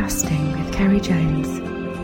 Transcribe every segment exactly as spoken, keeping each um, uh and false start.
Casting with Kerry Jones.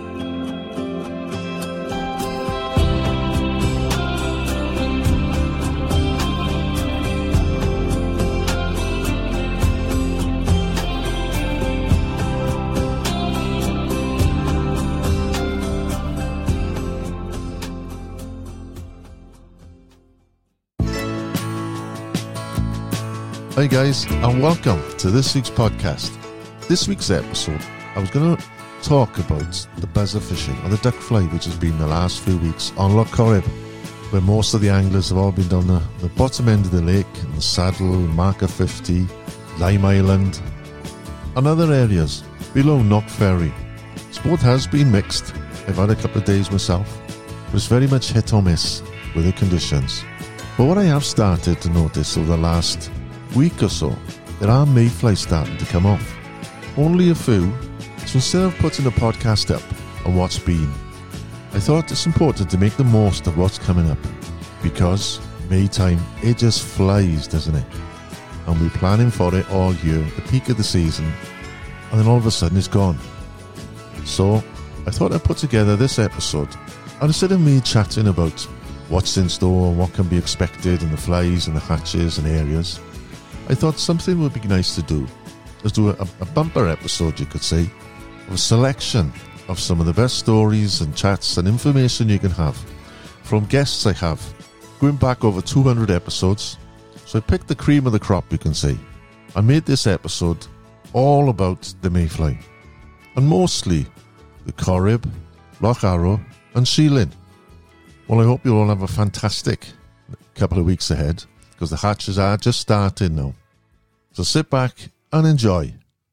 Hi guys, and welcome to this week's podcast. This week's episode, I was going to talk about the buzzer fishing or the duck fly, which has been the last few weeks on Loch Corrib, where most of the anglers have all been down the, the bottom end of the lake, in the Saddle, Marker fifty, Lime Island, and other areas below Knock Ferry. Sport has been mixed. I've had a couple of days myself, but it's very much hit or miss with the conditions. But what I have started to notice over the last week or so, there are mayflies starting to come off. Only a few, so instead of putting the podcast up on what's been, I thought it's important to make the most of what's coming up, because May time, it just flies, doesn't it? And we're planning for it all year, the peak of the season, and then all of a sudden it's gone. So I thought I'd put together this episode, and instead of me chatting about what's in store and what can be expected and the flies and the hatches and areas, I thought something would be nice to do is do a, a bumper episode, you could say, of a selection of some of the best stories and chats and information you can have from guests I have, going back over two hundred episodes. So I picked the cream of the crop, you can say. I made this episode all about the mayfly, and mostly the Corrib, Loch Arrow and Sheelin. Well, I hope you all have a fantastic couple of weeks ahead, because the hatches are just starting now. So sit back and enjoy.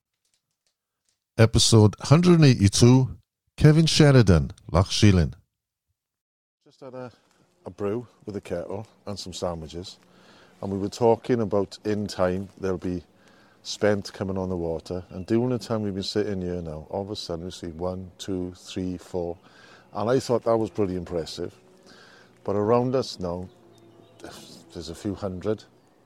Episode one hundred eighty-two, Kevin Sheridan, Loch Sheelin. Just had a, a brew with a kettle and some sandwiches, and we were talking about in time they'll be spent coming on the water, and during the time we've been sitting here now, all of a sudden we see one, two, three, four, and I thought that was pretty impressive. But around us now, there's a few hundred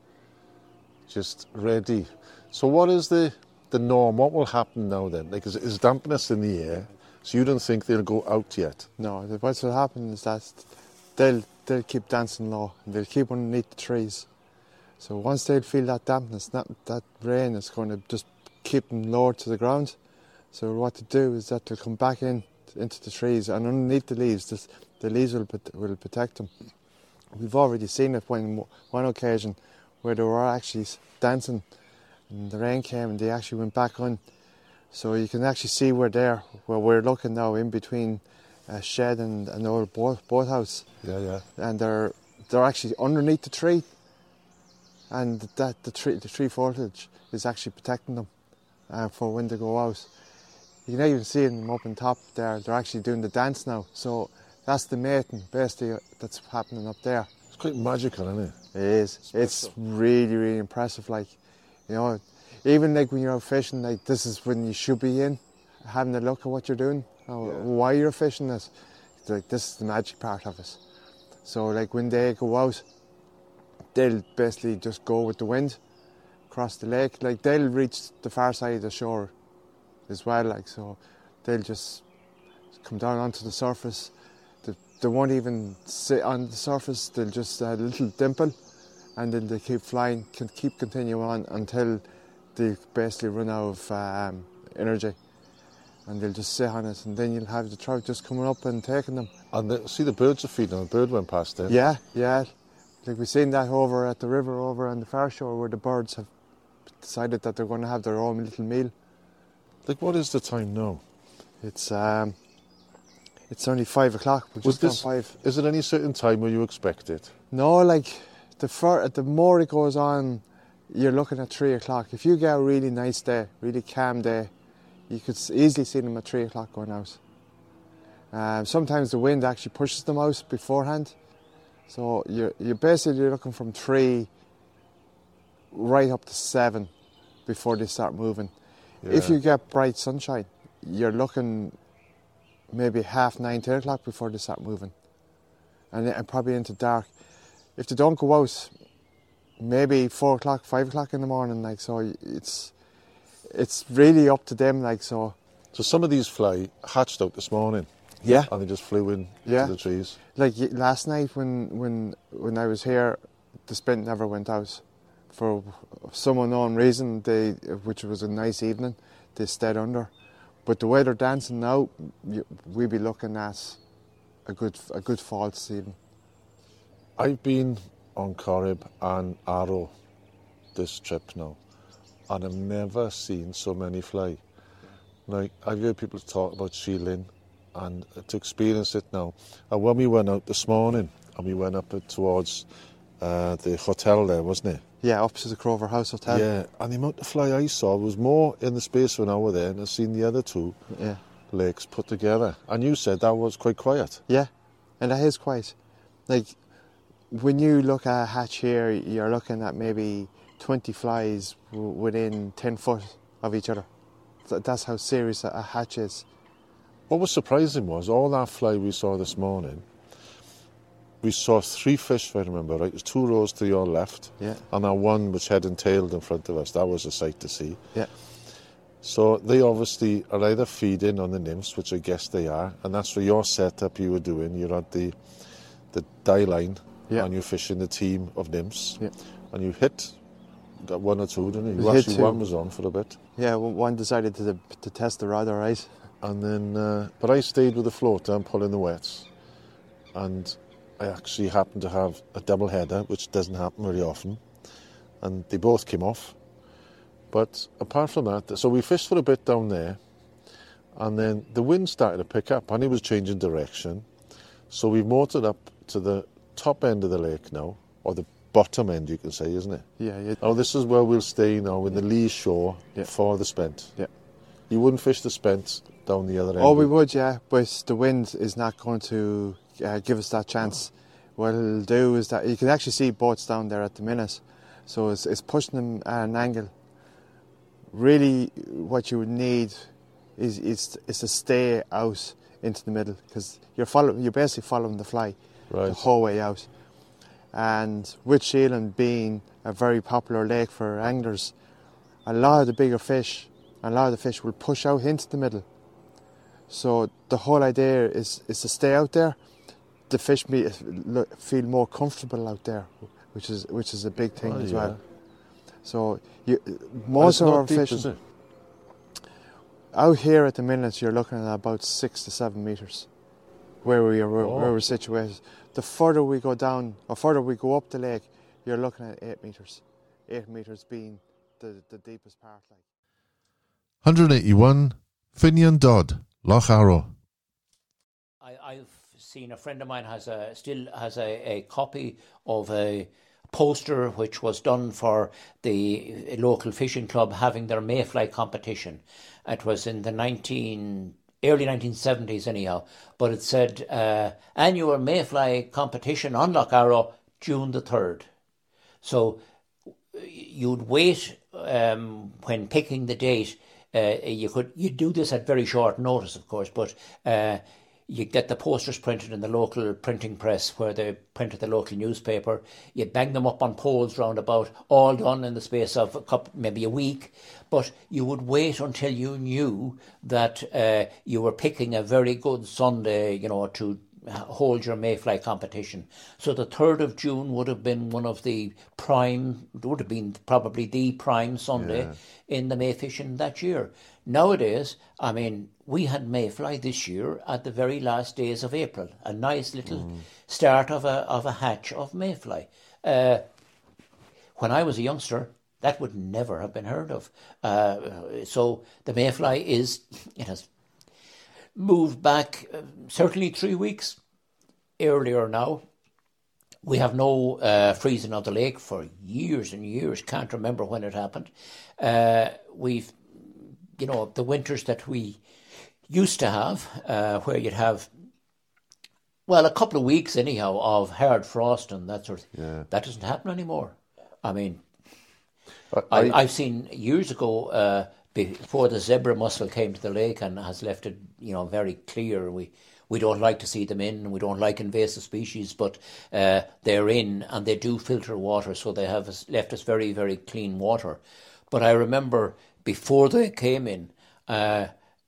just ready. So what is the the norm? What will happen now then? Like, is, is dampness in the air, so you don't think they'll go out yet? No, what will happen is that they'll they'll keep dancing low, and they'll keep underneath the trees. So once they'll feel that dampness, that, that rain is going to just keep them lower to the ground. So what to do is that they'll come back in into the trees, and underneath the leaves, this, the leaves will will protect them. We've already seen it when one occasion where they were actually dancing and the rain came and they actually went back on. So you can actually see where they're, where we're looking now, in between a shed and an old boat, boathouse. Yeah, yeah. And they're they're actually underneath the tree, and that the tree the tree foliage is actually protecting them uh, for when they go out. You can even see them up on top there. They're actually doing the dance now. So that's the mating basically that's happening up there. It's quite magical, isn't it? It is. Special. It's really, really impressive. Like, you know, even like when you're out fishing, like this is when you should be in, having a look at what you're doing, or yeah. why you're fishing this. Like, this is the magic part of it. So like when they go out, they'll basically just go with the wind across the lake. Like, they'll reach the far side of the shore as well. Like, so they'll just come down onto the surface. They won't even sit on the surface, they'll just a little dimple, and then they keep flying, can keep continuing on until they basically run out of um, energy, and they'll just sit on it, and then you'll have the trout just coming up and taking them. And the, see the birds are feeding on, the bird went past there. Yeah, yeah. Like, we've seen that over at the river over on the far shore, where the birds have decided that they're going to have their own little meal. Like, what is the time now? It's um, it's only five o'clock. We're Was just on this, five. is it any certain time where you expect it? No, like, the fur, the more it goes on, you're looking at three o'clock. If you get a really nice day, really calm day, you could easily see them at three o'clock going out. Um, sometimes the wind actually pushes them out beforehand. So you're, you're basically looking from three right up to seven before they start moving. Yeah. If you get bright sunshine, you're looking maybe half nine, ten o'clock before they start moving. And, and probably into dark. If they don't go out, maybe four o'clock, five o'clock in the morning, like, so it's it's really up to them, like, so So some of these fly hatched out this morning. Yeah. And they just flew in Yeah. to the trees. Like y- last night when, when, when I was here, the spent never went out. For some unknown reason, they, which was a nice evening, they stayed under. But the way they're dancing now, you, we'd be looking at a good a good fall season. I've been on Corrib and Arrow this trip now, and I've never seen so many fly. Like, I've heard people talk about Sheelin, and to experience it now. And when we went out this morning, and we went up towards uh, the hotel there, wasn't it? Yeah, up to the Crover House Hotel. Yeah, and the amount of fly I saw was more in the space of an hour there, and I've seen the other two Yeah. lakes put together. And you said that was quite quiet. Yeah, and that is quiet. Like, when you look at a hatch here, you're looking at maybe twenty flies w- within ten foot of each other. Th- That's how serious a- a hatch is. What was surprising was all that fly we saw this morning, we saw three fish, if I remember right. There's two rows to your left, Yeah. and that one which head and tailed in front of us. That was a sight to see. Yeah. So they obviously are either feeding on the nymphs, which I guess they are, and that's for your setup you were doing. You're at the the die line, Yeah. and you're fishing the team of nymphs, Yeah. and you hit got one or two, didn't you? We you hit actually, two. one was on for a bit. Yeah, w- one decided to to test the rod, all right. And then, uh, but I stayed with the floater and pulling the wets, and I actually happened to have a double header, which doesn't happen very often, and they both came off. But apart from that, so we fished for a bit down there, and then the wind started to pick up, and it was changing direction. So we've motored up to the top end of the lake now, or the bottom end, you can say, isn't it? Yeah, yeah. Oh, this is where we'll stay now, in the lee shore Yeah. for the spent. Yeah. You wouldn't fish the spent down the other end? Oh, we would, yeah, but the wind is not going to uh, give us that chance. What it'll do is that you can actually see boats down there at the minute, so it's, it's pushing them at an angle. Really, what you would need is is, is to stay out into the middle, because you're following, you're basically following the fly Right. the whole way out. And with Sheelin being a very popular lake for anglers, a lot of the bigger fish, a lot of the fish will push out into the middle. So the whole idea is, is to stay out there. The fish me, look, feel more comfortable out there, which is which is a big thing Oh, as yeah. well. So you, And most it's of not our deep, fishing is it? out here at the minute, you're looking at about six to seven meters, where we are, where, Oh. where we're situated. The further we go down, or further we go up the lake, you're looking at eight meters. Eight meters being the, the deepest part. Like. one eighty-one, Finian Dodd, Loch Arrow. I, I've seen a friend of mine has a still has a, a copy of a poster which was done for the local fishing club having their mayfly competition. It was in the nineteen early nineteen seventies anyhow, but it said uh, annual mayfly competition on Loch Arrow, June the third. So you'd wait um, when picking the date. Uh, you could you do this at very short notice, of course, but uh, you get the posters printed in the local printing press where they printed the local newspaper. You'd bang them up on poles round about, all done in the space of a couple, maybe a week. But you would wait until you knew that uh, you were picking a very good Sunday, you know, to hold your mayfly competition. So the third of June would have been one of the prime, would have been probably the prime Sunday Yeah. in the May fishing that year. Nowadays, I mean, we had mayfly this year at the very last days of April. A nice little Mm. start of a of a hatch of mayfly. Uh, when I was a youngster, that would never have been heard of. Uh, so the mayfly is, it has moved back uh, certainly three weeks earlier now. We have no uh, freezing of the lake for years and years. Can't remember when it happened. Uh, we've, you know, the winters that we used to have, uh, where you'd have, well, a couple of weeks anyhow of hard frost and that sort of thing. Yeah. That doesn't happen anymore. I mean, I, I, I, I've seen years ago, uh, before the zebra mussel came to the lake and has left it, you know, very clear. We we don't like to see them in. We don't like invasive species, but uh, they're in and they do filter water, so they have us- left us very, very clean water. But I remember before they came in, uh,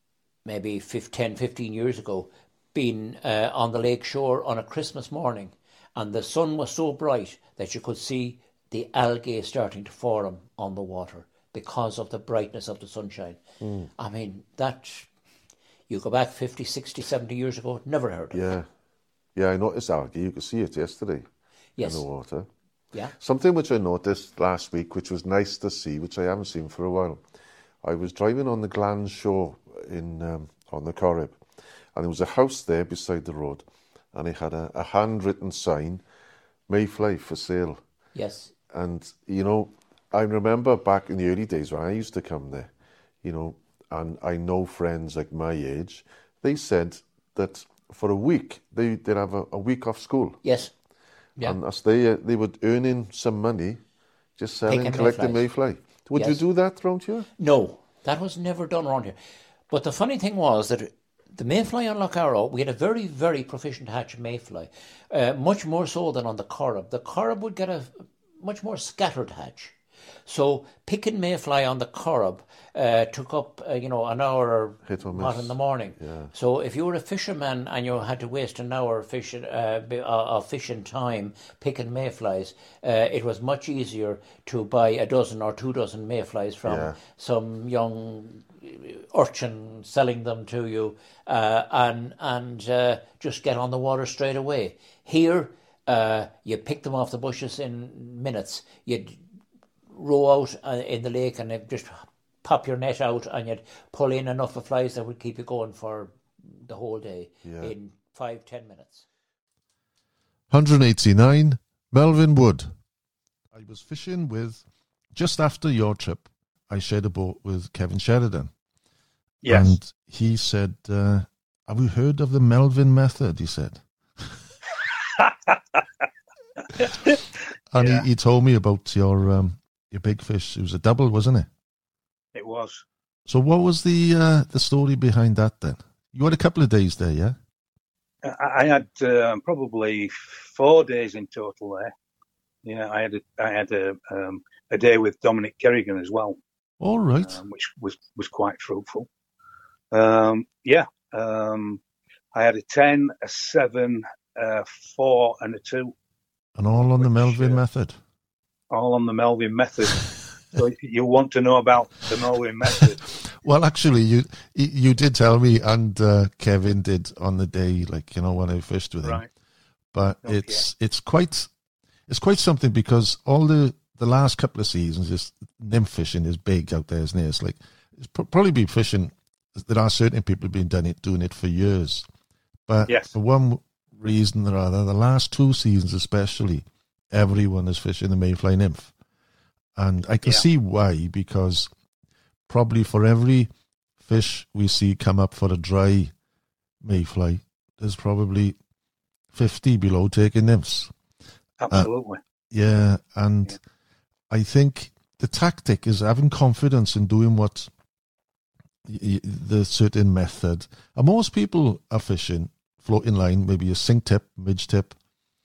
maybe ten, fifteen years ago, being uh, on the lake shore on a Christmas morning, and the sun was so bright that you could see the algae starting to form on the water because of the brightness of the sunshine. Mm. I mean, that, you go back fifty, sixty, seventy years ago, never heard of yeah. it. Yeah, I noticed algae. You could see it yesterday yes. in the water. Yeah. Something which I noticed last week, which was nice to see, which I haven't seen for a while. I was driving on the Glan Shore in um, on the Corrib, and there was a house there beside the road, and it had a, a handwritten sign, Mayfly for sale. Yes. And, you know, I remember back in the early days when I used to come there, you know, and I know friends like my age, they said that for a week, they, they'd have a, a week off school. Yes. Yeah. And as they, uh, they would earn in some money just selling, Picking collecting mayflies. mayfly. Would yes. you do that around here? No, that was never done around here. But the funny thing was that the mayfly on Lough Arrow, we had a very, very proficient hatch of mayfly, uh, much more so than on the Corrib. The Corrib would get a much more scattered hatch. So picking mayfly on the Corrib uh, took up, uh, you know, an hour Hit or not miss. in the morning. Yeah. So if you were a fisherman and you had to waste an hour fishing, uh, of fishing time picking mayflies, uh, it was much easier to buy a dozen or two dozen mayflies from Yeah. some young urchin selling them to you, uh, and and uh, just get on the water straight away. Here, uh, you pick them off the bushes in minutes. You'd row out uh, in the lake and they'd just pop your net out, and you'd pull in enough of flies that would keep you going for the whole day Yeah. in five, ten minutes. one hundred eighty-nine, Melvin Wood. I was fishing with, just after your trip, I shared a boat with Kevin Sheridan. Yes. And he said, uh, have you heard of the Melvin method, he said. And Yeah. he, he told me about your um, your big fish. It was a double, wasn't it? It was. So what was the uh, the story behind that then? You had a couple of days there, yeah? I, I had uh, probably four days in total there. Yeah, I had a, I had a, um, a day with Dominic Kerrigan as well. All right. Um, which was, was quite fruitful. Um, yeah, um, I had a ten, a seven, a four, and a two. And all on the which, Melvin uh, method. All on the Melvin method. So you want to know about the Melvin method? Well, actually, you you did tell me, and uh, Kevin did on the day, like, you know, when I fished with him. Right. But Okay. it's it's quite it's quite something, because all the, the last couple of seasons, is nymph fishing is big out there, isn't it? It's like it's pro- probably been fishing. There are certain people who've been done it doing it for years, but Yes. for one reason or other, the last two seasons especially, everyone is fishing the mayfly nymph, and I can Yeah. see why, because probably for every fish we see come up for a dry mayfly, there's probably fifty below taking nymphs. Absolutely. Yeah, and Yeah. I think the tactic is having confidence in doing what y- y- the certain method. And most people are fishing floating line, maybe a sink tip, midge tip.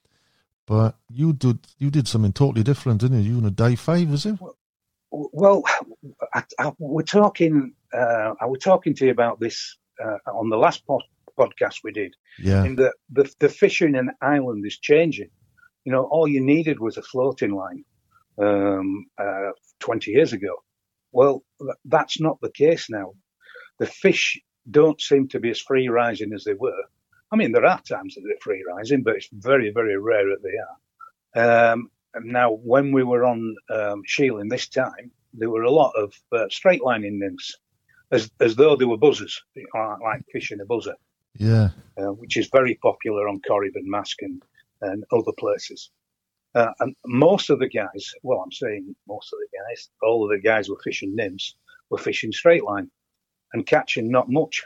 But you did you did something totally different, didn't you? You were a dive five, was it? Well, I, I, we're talking. Uh, I was talking to you about this uh, on the last pod, podcast we did. Yeah, In that the the fishing in Ireland is changing. You know, all you needed was a floating line um, uh, twenty years ago. Well, th- that's not the case now. The fish don't seem to be as free rising as they were. I mean, there are times that they're free rising, but it's very, very rare that they are. Um, and now, when we were on um, Sheeling this time, there were a lot of uh, straight lining nymphs, as as though they were buzzers, like fishing a buzzer, yeah, uh, which is very popular on Corrib and Mask and, and other places. Uh, and most of the guys, well, I'm saying most of the guys, all of the guys were fishing nymphs, were fishing straight line and catching not much.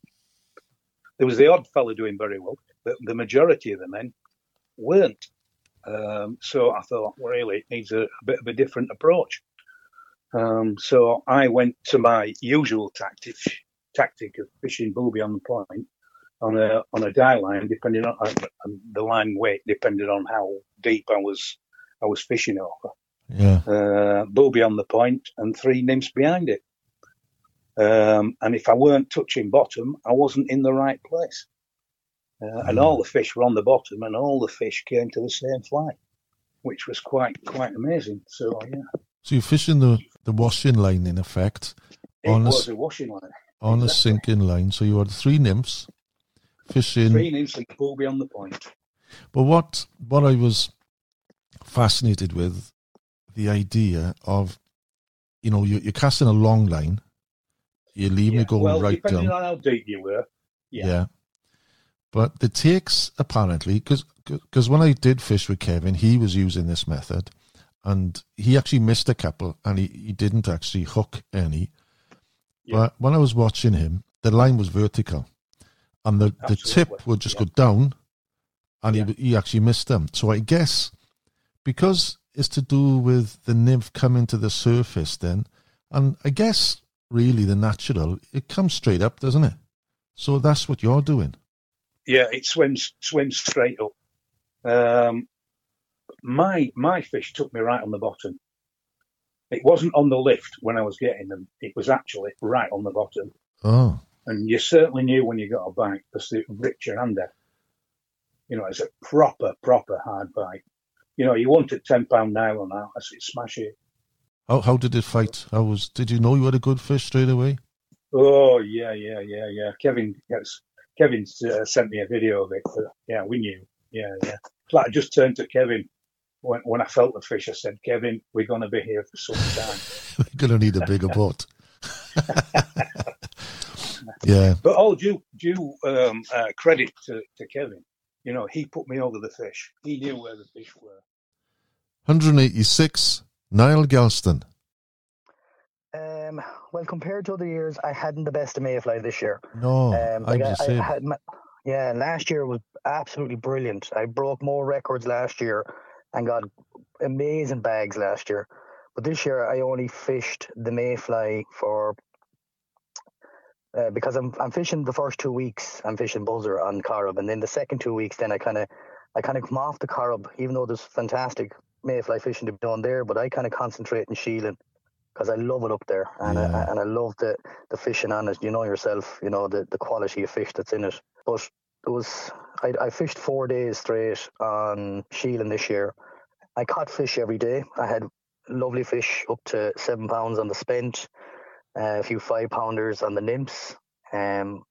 There was the odd fella doing very well, but the majority of the men weren't. Um, so I thought, well, really, it needs a, a bit of a different approach. Um, so I went to my usual tactic, tactic of fishing booby on the point on a on a die line, depending on uh, the line weight, depended on how deep I was I was fishing over. yeah. Uh, booby on the point and three nymphs behind it. Um, and if I weren't touching bottom, I wasn't in the right place. Uh, and all the fish were on the bottom, and all the fish came to the same fly, which was quite quite amazing. So yeah. So you're fishing the, the washing line in effect. It on was a, a washing line. On exactly. a sinking line. So you had three nymphs fishing. Three nymphs and pull beyond the point. But what what I was fascinated with, the idea of, you know, you, you're casting a long line, you're leaving yeah. it going well, right depending down. on how deep you were. Yeah. yeah. But the takes, apparently, because when I did fish with Kevin, he was using this method, and he actually missed a couple, and he, he didn't actually hook any. Yeah. But when I was watching him, the line was vertical, and the, the tip would just yeah. go down, and yeah. he, he actually missed them. So I guess, because it's to do with the nymph coming to the surface then, and I guess, really, the natural, it comes straight up, doesn't it? So that's what you're doing. Yeah, it swims swims straight up. Um, my my fish took me right on the bottom. It wasn't on the lift when I was getting them. It was actually right on the bottom. Oh. And you certainly knew when you got a bite because they ripped your hand out. You know, it's a proper, proper hard bite. You know, you wanted ten pound nylon now. I said, smash it. How how did it fight? How was? Did you know you had a good fish straight away? Oh yeah, yeah, yeah, yeah. Kevin, yes, Kevin uh, sent me a video of it. But yeah, we knew. Yeah, yeah. Like I just turned to Kevin when when I felt the fish. I said, Kevin, we're going to be here for some time. We're going to need a bigger boat. Yeah. But all due due um, uh, credit to, to Kevin. You know, he put me over the fish. He knew where the fish were. one eighty-six, Niall Galston. Um, well, compared to other years, I hadn't the best of mayfly this year. No, um, like I'm the I, same. I had my, yeah, last year was absolutely brilliant. I broke more records last year and got amazing bags last year. But this year, I only fished the mayfly for uh, because I'm I'm fishing the first two weeks. I'm fishing buzzer on Corrib, and then the second two weeks, then I kind of I kind of come off the Corrib, even though there's fantastic mayfly fishing to be done there. But I kind of concentrate in Sheelan, because I love it up there, and yeah. I, and I love the, the fishing on it. You know yourself, you know the, the quality of fish that's in it. But it was I, I fished four days straight on Sheelan this year. I caught fish every day. I had lovely fish up to seven pounds on the spent, uh, a few five pounders on the nymphs. Um,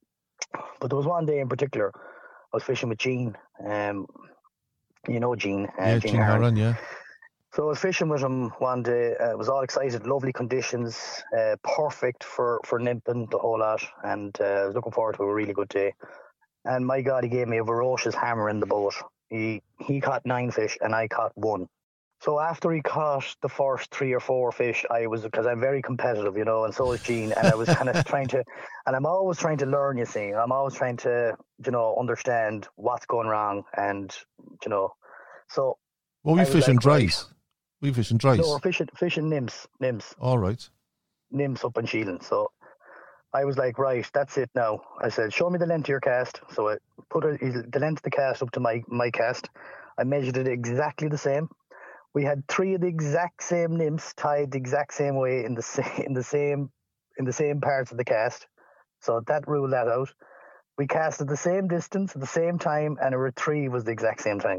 but there was one day in particular I was fishing with Gene. Um, you know Gene. Uh, yeah, Gene, Gene Harron, yeah. So I was fishing with him one day. I uh, was all excited, lovely conditions, uh, perfect for, for nymphing, the whole lot. And uh, I was looking forward to a really good day. And my God, he gave me a ferocious hammer in the boat. He he caught nine fish and I caught one. So after he caught the first three or four fish, I was, because I'm very competitive, you know, and so is Gene. And I was kind of trying to, and I'm always trying to learn, you see. I'm always trying to, you know, understand what's going wrong. And, you know, so. What were you fishing, like, dries? We fishing dries? No, we're fishing, fishing nymphs. Nymphs. All right. Nymphs up in Sheelan. So I was like, right, that's it now. I said, show me the length of your cast. So I put a, the length of the cast up to my, my cast. I measured it exactly the same. We had three of the exact same nymphs tied the exact same way in the same in the same in the same parts of the cast. So that ruled that out. We cast at the same distance at the same time, and a retrieve was the exact same time.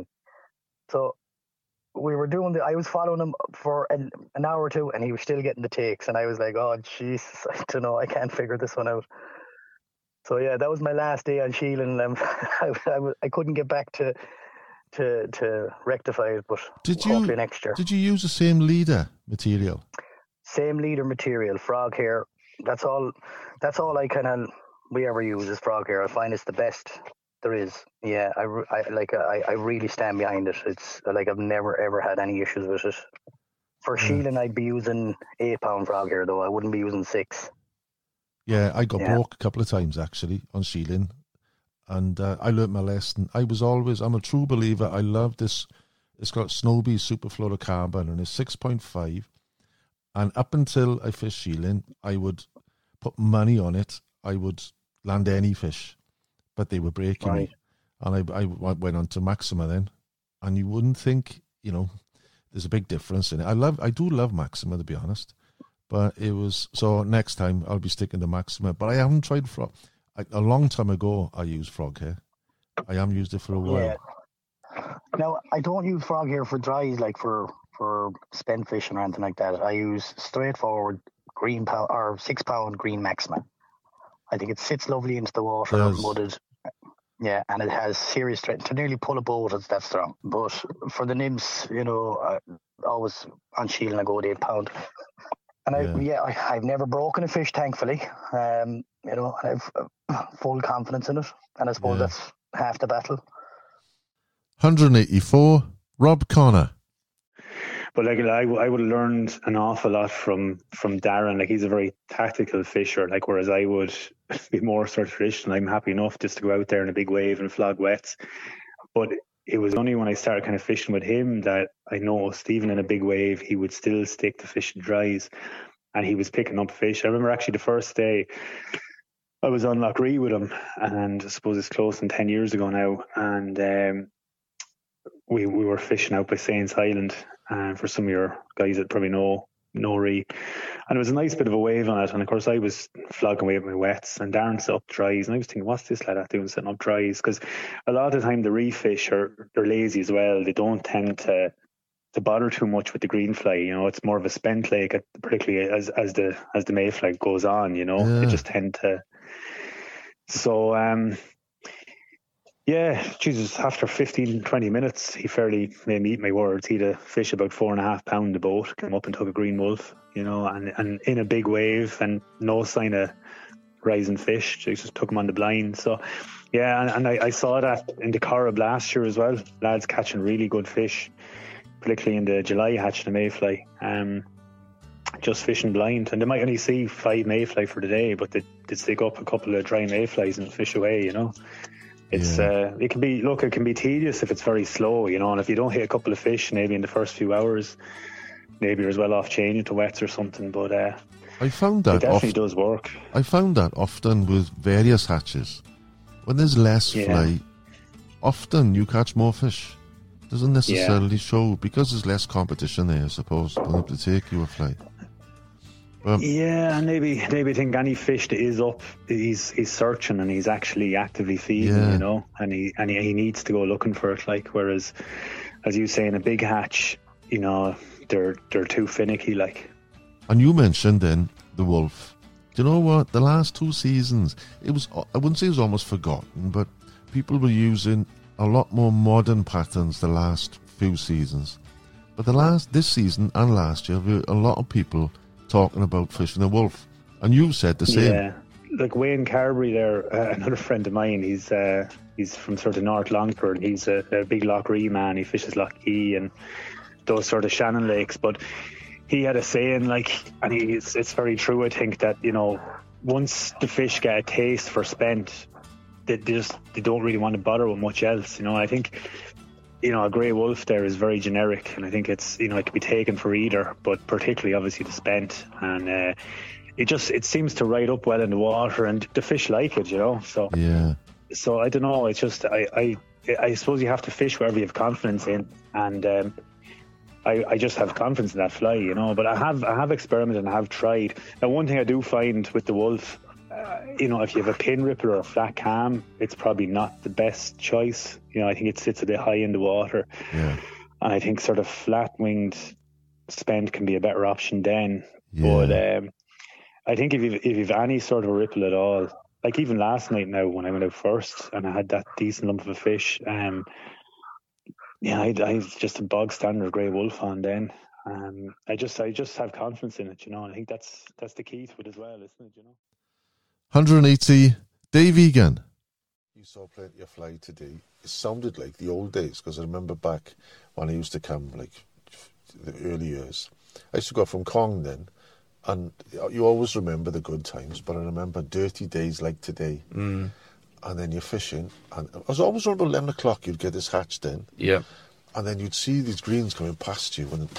So we were doing the, I was following him for an, an hour or two, and he was still getting the takes, and I was like, oh Jesus, I don't know, I can't figure this one out. So yeah, that was my last day on Sheelan. Um, I, I, I couldn't get back to to to rectify it, but did hopefully you, next year. Did you use the same leader material? Same leader material, frog hair. That's all. That's all I kind of we ever use is frog hair. I find it's the best there is. Yeah, I, I like I, I really stand behind it. It's like I've never ever had any issues with it. For yeah. Sheelan, I'd be using eight pound frog hair though. I wouldn't be using six. Yeah, I got yeah. broke a couple of times actually on Sheelan, and uh, I learnt my lesson. I was always I'm a true believer. I love this. It's got Snowbee superfluorocarbon and it's six point five. And up until I fished Sheelan, I would put money on it. I would land any fish, but they were breaking right. me. And I, I went on to Maxima then, and you wouldn't think, you know, there's a big difference in it. I love, I do love Maxima, to be honest, But it was, so next time I'll be sticking to Maxima. But I haven't tried frog. I, a long time ago I used frog hair. I haven't used it for a while. Yeah. Now, I don't use frog hair for dries, like for, for spent fishing or anything like that. I use straightforward green pound or six pound green Maxima. I think it sits lovely into the water, Yes. mudded. Yeah, and it has serious strength. To nearly pull a boat, it's that strong. But for the nymphs, you know, I always on Shield I go with eight pound. And I, Yeah. yeah, I, I've never broken a fish, thankfully. Um, you know, and I've uh, full confidence in it. And I suppose Yeah. that's half the battle. one hundred eighty-four, Rob Connor. But like I, I would have learned an awful lot from from Darren. Like he's a very tactical fisher. Like whereas I would be more sort of traditional. I'm happy enough just to go out there in a big wave and flog wets. But it was only when I started kind of fishing with him that I noticed even in a big wave he would still stick to fishing dries, and he was picking up fish. I remember actually the first day I was on Loch Ree with him, and I suppose it's close than ten years ago now, and um, we we were fishing out by Saints Island. And for some of your guys that probably know, know Ree. And it was a nice bit of a wave on it. And of course, I was flogging away with my wets, and Darren's up dries. And I was thinking, what's this lad doing setting up dries? Because a lot of the time, the Ree fish are they're lazy as well. They don't tend to to bother too much with the green fly. You know, it's more of a spent lake, particularly as as the as the mayfly goes on. You know, Yeah. they just tend to. So, um, yeah, Jesus, after fifteen, twenty minutes, he fairly made me eat my words. He'd a fish about four and a half pound a boat, came up and took a green wolf, you know, and, and in a big wave and no sign of rising fish. Jesus took him on the blind. So, yeah, and, and I, I saw that in the Corrib last year as well. Lads catching really good fish, particularly in the July hatch, the mayfly. Um, just fishing blind. And they might only see five mayfly for the day, but they, they stick up a couple of dry mayflies and fish away, you know. It's Yeah. uh, it can be look it can be tedious if it's very slow, you know, and if you don't hit a couple of fish maybe in the first few hours, maybe you're as well off changing to wets or something. But uh, I found it that definitely oft- does work. I found that often with various hatches. When there's less Yeah. fly, often you catch more fish. Doesn't necessarily show because there's less competition there, I suppose. Don't have to take you a fly. Um, Yeah, and maybe maybe think any fish that is up, he's he's searching and he's actually actively feeding, Yeah. you know, and he and he, he needs to go looking for it. Like whereas, as you say, in a big hatch, you know, they're they're too finicky. Like, And you mentioned then the wolf. Do you know what? The last two seasons, it was, I wouldn't say it was almost forgotten, but people were using a lot more modern patterns the last few seasons. But the last, this season and last year, there were a lot of people talking about fishing the wolf. And you said the same. yeah, like Wayne Carberry there, uh, another friend of mine. He's uh, he's from sort of North Longford. He's a, a big Loch Ree man. He fishes Loch Key and those sort of Shannon lakes. But he had a saying, like, and he, it's, it's very true, I think, that, you know, once the fish get a taste for spent, they, they just they don't really want to bother with much else. You know, I think, you know, a grey wolf there is very generic, and I think it's, you know, it can be taken for either, but particularly obviously the spent, and uh, it just it seems to ride up well in the water, and the fish like it, you know. So Yeah. so I don't know. It's just I I I suppose you have to fish wherever you have confidence in, and um, I I just have confidence in that fly, you know. But I have I have experimented and I have tried. Now, one thing I do find with the wolf, uh, you know, if you have a pin ripper or a flat cam, it's probably not the best choice. You know, I think it sits a bit high in the water, Yeah. and I think sort of flat winged spent can be a better option then. Yeah. But um, I think if you've if you've any sort of a ripple at all, like even last night now when I went out first and I had that decent lump of a fish, um, yeah, I I just a bog standard grey wolf on then. Um, I just I just have confidence in it, you know. And I think that's that's the key to it as well, isn't it? You know. one hundred eighty, Dave Egan. You saw plenty of fly today. It sounded like the old days, because I remember back when I used to come, like the early years. I used to go from Kong then, and you always remember the good times, but I remember dirty days like today. Mm. And then you're fishing, and I was always around about eleven o'clock you'd get this hatch then. Yeah. And then you'd see these greens coming past you, and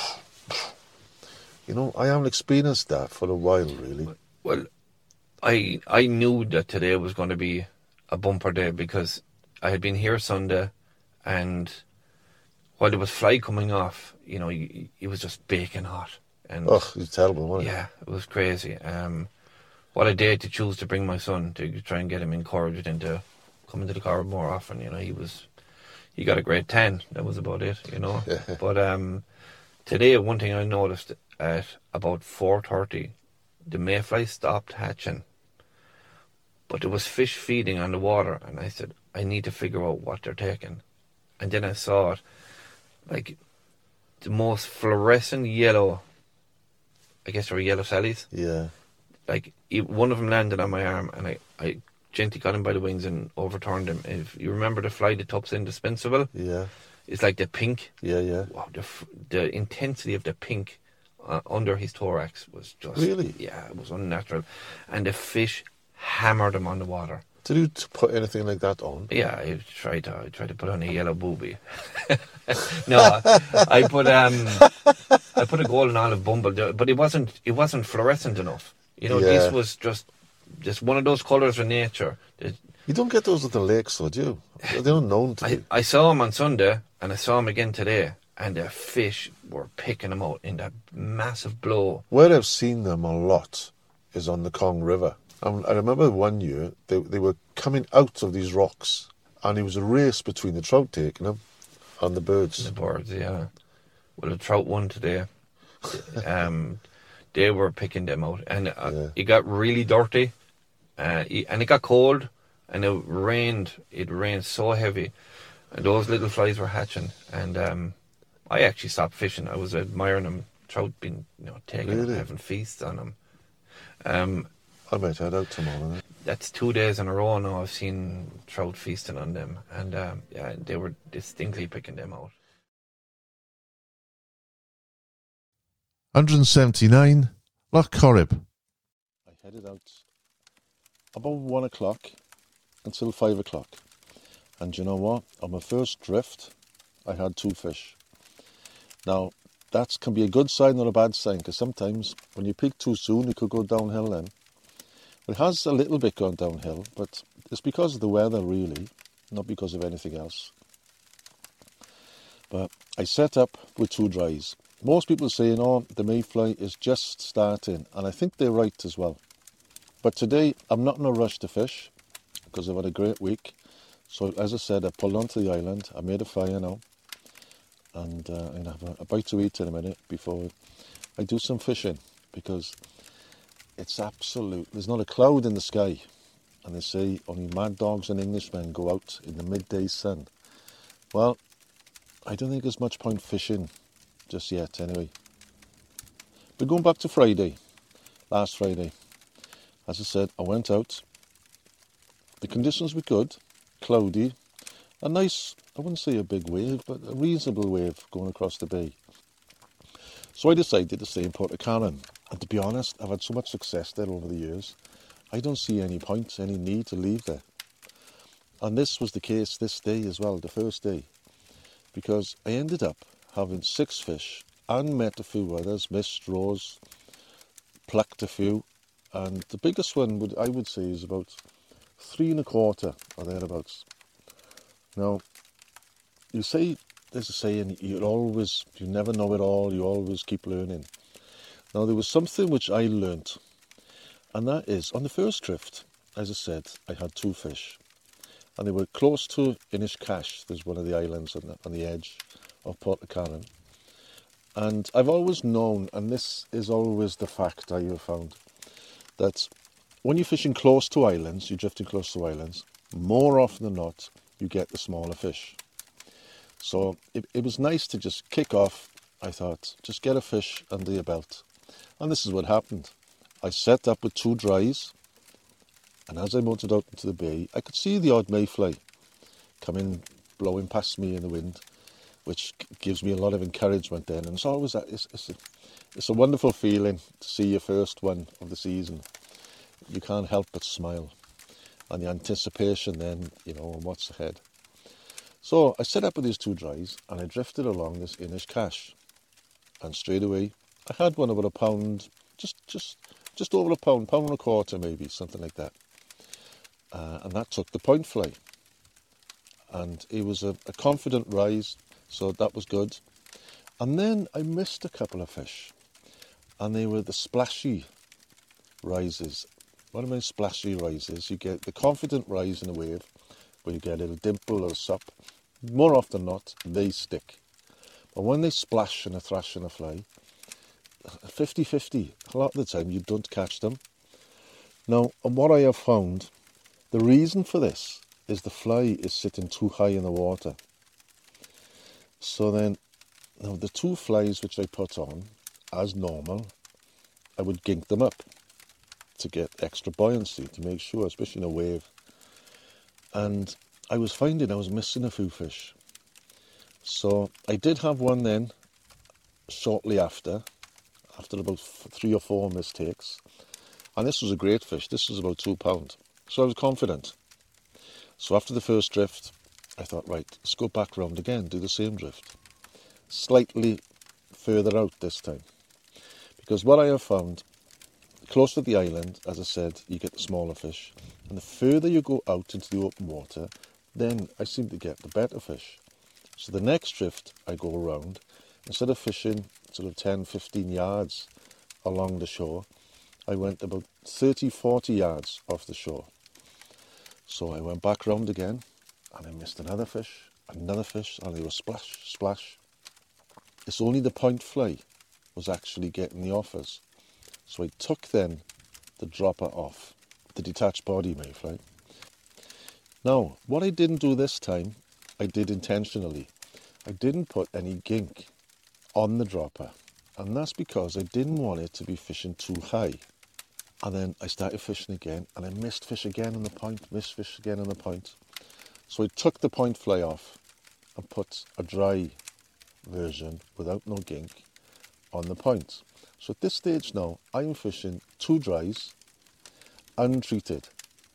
you know, I haven't experienced that for a while, really. Well, I I knew that today was going to be a bumper day because I had been here Sunday, and while there was fly coming off, you know, it was just baking hot. And Oh, it's terrible, wasn't it? yeah, it was crazy. Um, what a day to choose to bring my son to try and get him encouraged into coming to the car more often. You know, he was he got a grade ten. That was about it. You know, but um, today one thing I noticed at about four thirty, the mayfly stopped hatching, but there was fish feeding on the water, and I said, I need to figure out what they're taking. And then I saw it, like the most fluorescent yellow. I guess they were yellow sallies. Yeah. Like he, one of them landed on my arm, and I, I gently got him by the wings and overturned him. If you remember the fly that tucks in the Spencerville, Yeah. it's like the pink. Yeah, yeah. Wow, the f- the intensity of the pink uh, under his thorax was just Really? yeah, it was unnatural, and the fish hammered him on the water. Did you t- put anything like that on? Yeah, I tried to I tried to put on a yellow booby. No, I put um I put a golden olive bumble, but it wasn't it wasn't fluorescent enough. You know, Yeah. this was just just one of those colours of nature. That You don't get those at the lakes, though, do you? They're unknown to I, you. I saw him on Sunday, and I saw him again today, and the fish were picking him out in that massive blow. Where I've seen them a lot is on the Kong River. Um, I remember one year they they were coming out of these rocks, and it was a race between the trout taking them and the birds. The birds, yeah. Well, the trout won today. um, they were picking them out, and uh, Yeah. it got really dirty, uh, it- and it got cold, and it rained. It rained so heavy, and those little flies were hatching. And um, I actually stopped fishing. I was admiring them, trout being, you know, taken, Really? having feasts on them. Um, I might head out tomorrow night. that's two days in a row now I've seen trout feasting on them, and um, yeah, they were distinctly picking them out. one hundred seventy-nine, Loch Corrib. I headed out about one o'clock until five o'clock. And you know what? On my first drift, I had two fish. Now, that can be a good sign or a bad sign, because sometimes when you peak too soon, it could go downhill then. It has a little bit gone downhill, but it's because of the weather, really, not because of anything else. But I set up with two dries. Most people saying, oh, the mayfly is just starting, and I think they're right as well. But today, I'm not in a rush to fish, because I've had a great week. So, as I said, I pulled onto the island, I made a fire now, and uh, I'm going to have a, a bite to eat in a minute before I do some fishing, because it's absolute, there's not a cloud in the sky, and they say only mad dogs and Englishmen go out in the midday sun. Well, I don't think there's much point fishing just yet anyway. But going back to Friday, last Friday, as I said, I went out, the conditions were good, cloudy, a nice, I wouldn't say a big wave, but a reasonable wave going across the bay. So I decided to stay in Portocarron, and to be honest, I've had so much success there over the years, I don't see any point, any need to leave there. And this was the case this day as well, the first day, because I ended up having six fish and met a few others, missed rows, plucked a few, and the biggest one would I would say is about three and a quarter or thereabouts. Now, you say, there's a saying, you always, you never know it all, you always keep learning. Now, there was something which I learnt, and that is, on the first drift, as I said, I had two fish, and they were close to Inishcash. There's one of the islands on the, on the edge of Portocarron. And I've always known, and this is always the fact I have found, that when you're fishing close to islands, you're drifting close to islands, more often than not, you get the smaller fish. So it, it was nice to just kick off. I thought, just get a fish under your belt. And this is what happened. I set up with two dries, and as I motored out into the bay, I could see the odd mayfly coming, blowing past me in the wind, which gives me a lot of encouragement then. And it's always that, it's, it's, a, it's a wonderful feeling to see your first one of the season. You can't help but smile. And the anticipation then, you know, on what's ahead. So I set up with these two dries, and I drifted along this Inishcash. And straight away, I had one about a pound, just just just over a pound, pound and a quarter maybe, something like that. Uh, and that took the point fly. And it was a, a confident rise, so that was good. And then I missed a couple of fish. and they were the splashy rises. What I mean splashy rises, you get the confident rise in a wave where you get a little dimple or a sup. More often than not, they stick. But when they splash in a thrash and a fly, fifty-fifty, a lot of the time you don't catch them. Now, and what I have found, the reason for this is the fly is sitting too high in the water. So then, now the two flies which I put on, as normal, I would gink them up to get extra buoyancy, to make sure, especially in a wave. And I was finding I was missing a few fish. So I did have one then, shortly after, after about three or four mistakes. And this was a great fish, this was about two pounds. So I was confident. So after the first drift, I thought, right, let's go back round again, do the same drift. Slightly further out this time. Because what I have found, close to the island, as I said, you get the smaller fish. And the further you go out into the open water, then I seem to get the better fish. So the next drift I go around, instead of fishing sort of ten, fifteen yards along the shore, I went about thirty, forty yards off the shore. So I went back round again, and I missed another fish, another fish, and they were splash, splash. It's only the point fly was actually getting the offers. So I took then the dropper off, the detached body mayfly. Now, what I didn't do this time, I did intentionally. I didn't put any gink on the dropper, and that's because I didn't want it to be fishing too high. And then I started fishing again, and I missed fish again on the point, missed fish again on the point. So I took the point fly off and put a dry version without no gink on the point. So at this stage now, I'm fishing two dries, untreated.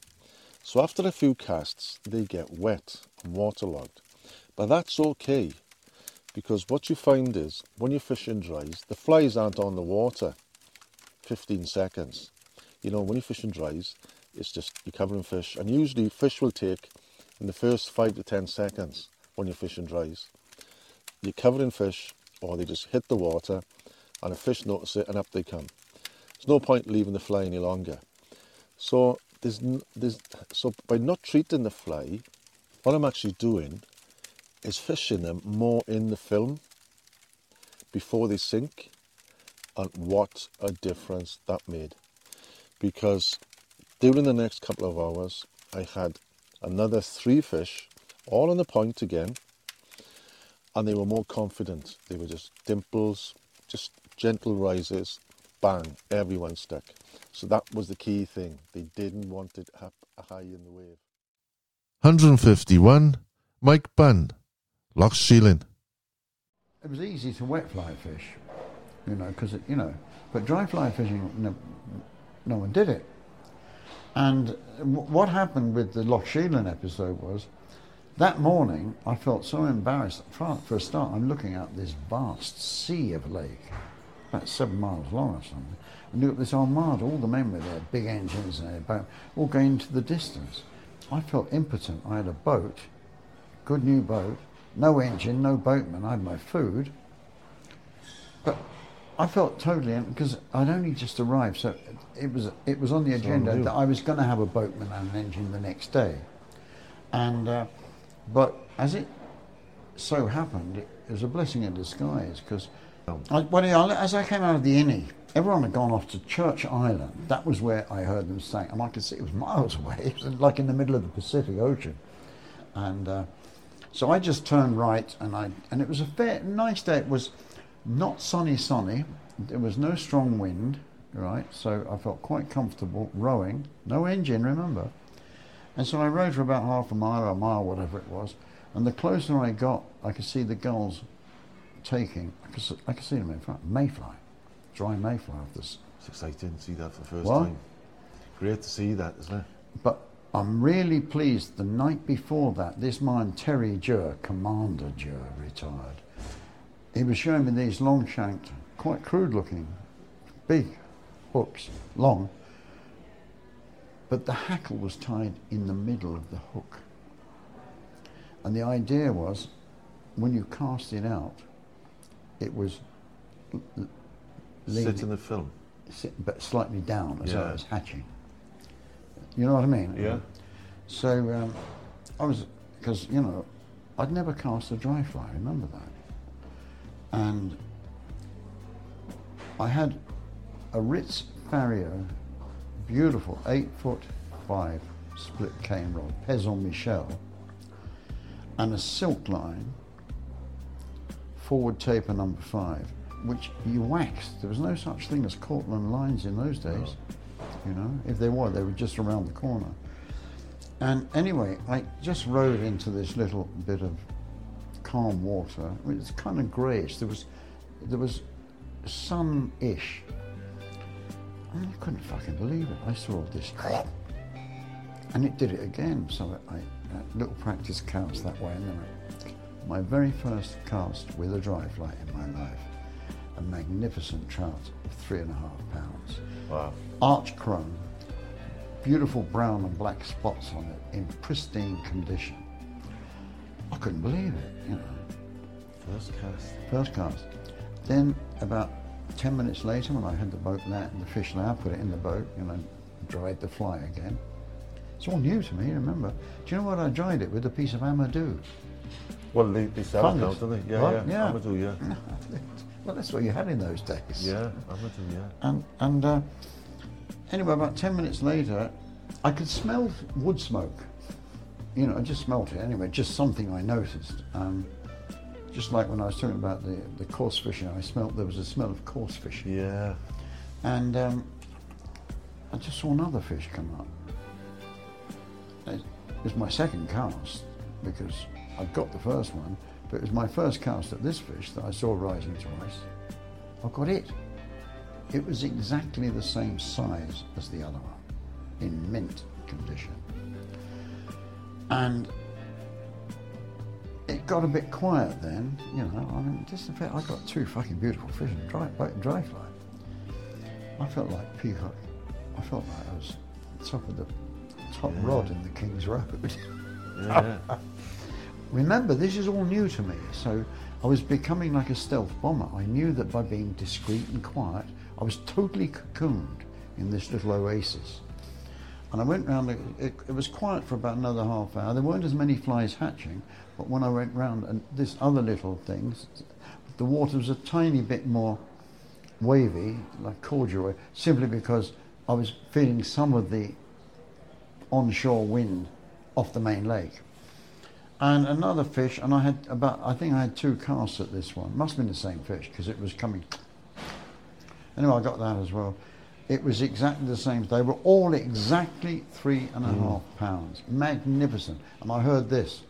So after a few casts, they get wet and waterlogged. But that's okay, because what you find is, when you're fishing dries, the flies aren't on the water fifteen seconds. You know, when you're fishing dries, it's just, you're covering fish, and usually fish will take, in the first five to ten seconds, when you're fishing dries, you're covering fish, or they just hit the water, and a fish notice it, and up they come. There's no point leaving the fly any longer. So there's, there's, so by not treating the fly, what I'm actually doing is fishing them more in the film before they sink, and what a difference that made. Because during the next couple of hours, I had another three fish, all on the point again, and they were more confident. They were just dimples, just gentle rises, bang, everyone stuck. So that was the key thing. They didn't want it up high in the wave. one hundred fifty-one, Mike Bunn, Loch Sheelin. It was easy to wet fly fish, you know, because, you know, but dry fly fishing, no, no one did it. And w- what happened with the Loch Sheelin episode was, that morning I felt so embarrassed. For, for a start, I'm looking at this vast sea of lake, about seven miles long or something, and look at this armada, all the men with their big engines and their boat, all going to the distance. I felt impotent. I had a boat, good new boat, no engine, no boatman, I had my food, but I felt totally empty because I'd only just arrived, so it was it was on the agenda that I was going to have a boatman and an engine the next day. And uh, but as it so happened, it was a blessing in disguise, because well, as I came out of the Innie, everyone had gone off to Church Island. That was where I heard them saying, and I could see it was miles away. It was like in the middle of the Pacific Ocean. And uh, so I just turned right, and I and it was a fair, nice day. It was not sunny, sunny. There was no strong wind, right? So I felt quite comfortable rowing. No engine, remember. And so I rowed for about half a mile or a mile, whatever it was. And the closer I got, I could see the gulls taking. I could, I could see them in front. Mayfly, dry mayfly of this. It's exciting to see that for the first what? time. Great to see that, isn't it? But I'm really pleased. The night before that, this man Terry Jur, Commander Jur, retired. He was showing me these long-shanked, quite crude-looking, big hooks, long. But the hackle was tied in the middle of the hook. And the idea was, when you cast it out, it was leaning, Sit in the film. sit, but slightly down as Yeah. I was hatching. You know what I mean? Yeah. So um, I was, because, you know, I'd never cast a dry fly, remember that. And I had a Ritz Fario, beautiful, eight foot five split cane rod, Pezon Michel, and a silk line, forward taper number five, which you waxed. There was no such thing as Cortland lines in those days. You know, if they were, they were just around the corner. And anyway, I just rode into this little bit of calm water. I mean, it's kind of greyish. There was, there was sun-ish. And I couldn't fucking believe it. I saw this, and it did it again. So I, a little practice cast that way, and then I, my very first cast with a dry fly in my life, a magnificent trout of three and a half pounds. Wow. Arch crumb, beautiful brown and black spots on it in pristine condition. I couldn't believe it, you know. First cast. First cast. Then about ten minutes later, when I had the boat land, the fish now, put it in the boat, you know, dried the fly again. It's all new to me, remember. Do you know what I dried it with? A piece of Amadou. Well, they, they sell it now, Fungus. don't they? Yeah, What? yeah. Yeah. Amadou, yeah. Well, that's what you had in those days. Yeah, Amadou, yeah. And, and uh, anyway, about ten minutes later, I could smell wood smoke. You know, I just smelt it anyway, just something I noticed. Um, just like when I was talking about the, the coarse fishing, I smelt there was a smell of coarse fish. Yeah. And um, I just saw another fish come up. It was my second cast, because I got the first one, but it was my first cast at this fish that I saw rising twice. I got it. It was exactly the same size as the other one, in mint condition. And it got a bit quiet then, you know. I mean, just the fact I got two fucking beautiful fish in dry, dry fly. I felt like Peacock. I felt like I was top of the top Yeah. rod in the King's Road. Yeah. Remember, this is all new to me, so I was becoming like a stealth bomber. I knew that by being discreet and quiet, I was totally cocooned in this little oasis. And I went round, it, it, it was quiet for about another half hour. There weren't as many flies hatching, but when I went round and this other little things, the water was a tiny bit more wavy, like cordial, simply because I was feeling some of the onshore wind off the main lake. And another fish, and I had about, I think I had two casts at this one. Must have been the same fish, because it was coming. Anyway, I got that as well. It was exactly the same. They were all exactly three and a Mm. half pounds. Magnificent. And I heard this.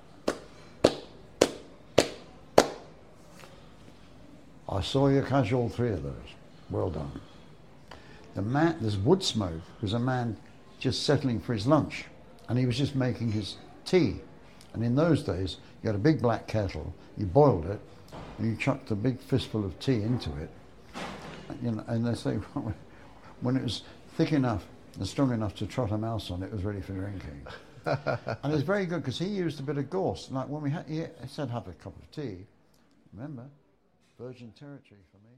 I saw you catch all three of those. Well done. The man, there's Woodsmoke, who's a man just settling for his lunch, and he was just making his tea. And in those days, you had a big black kettle, you boiled it, and you chucked a big fistful of tea into it. You know, and they say when it was thick enough and strong enough to trot a mouse on, it was ready for drinking. And it was very good because he used a bit of gorse. Like when we had, he said, have a cup of tea. Remember, virgin territory for me.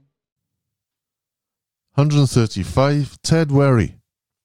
one thirty-five, Ted Werry.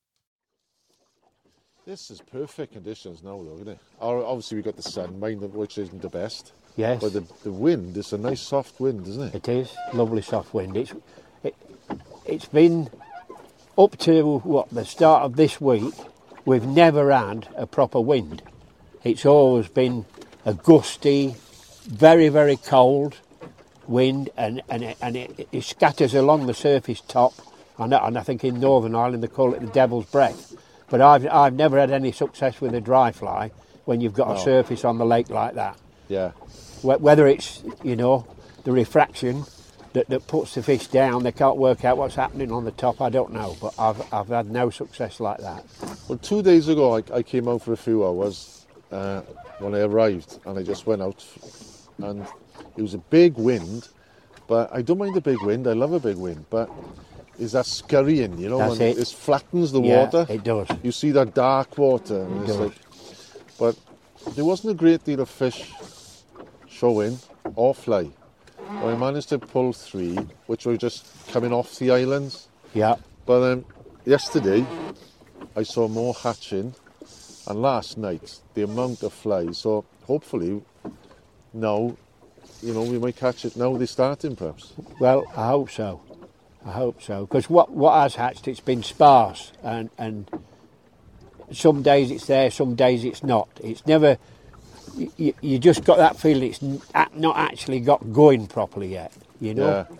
This is perfect conditions now, look at it. Obviously, we've got the sun, mind which isn't the best. Yes. But the, the wind, it's a nice soft wind, isn't it? It is, lovely soft wind. It's, it, it's been up to, what, the start of this week, we've never had a proper wind. It's always been a gusty, very, very cold wind, and, and, it, and it, it scatters along the surface top, and, and I think in Northern Ireland they call it the devil's breath. But I've, I've never had any success with a dry fly when you've got No. a surface on the lake like that. Yeah. Whether it's, you know, the refraction that, that puts the fish down, they can't work out what's happening on the top, I don't know, but I've I've had no success like that. Well, two days ago, I, I came out for a few hours uh, when I arrived, and I just went out, and it was a big wind, but I don't mind the big wind, I love a big wind, but is that scurrying, you know, That's when it. it flattens the Yeah, water. it does. You see that dark water, and It it's does. like, but there wasn't a great deal of fish showing or fly. I managed to pull three, which were just coming off the islands. Yeah. But then yesterday, I saw more hatching, and last night, the amount of flies. So hopefully, now, you know, we might catch it now they're starting, perhaps. Well, I hope so. I hope so. Because what, what has hatched, it's been sparse, and, and some days it's there, some days it's not. It's never... You, you just got that feeling it's not actually got going properly yet, you know? Yeah.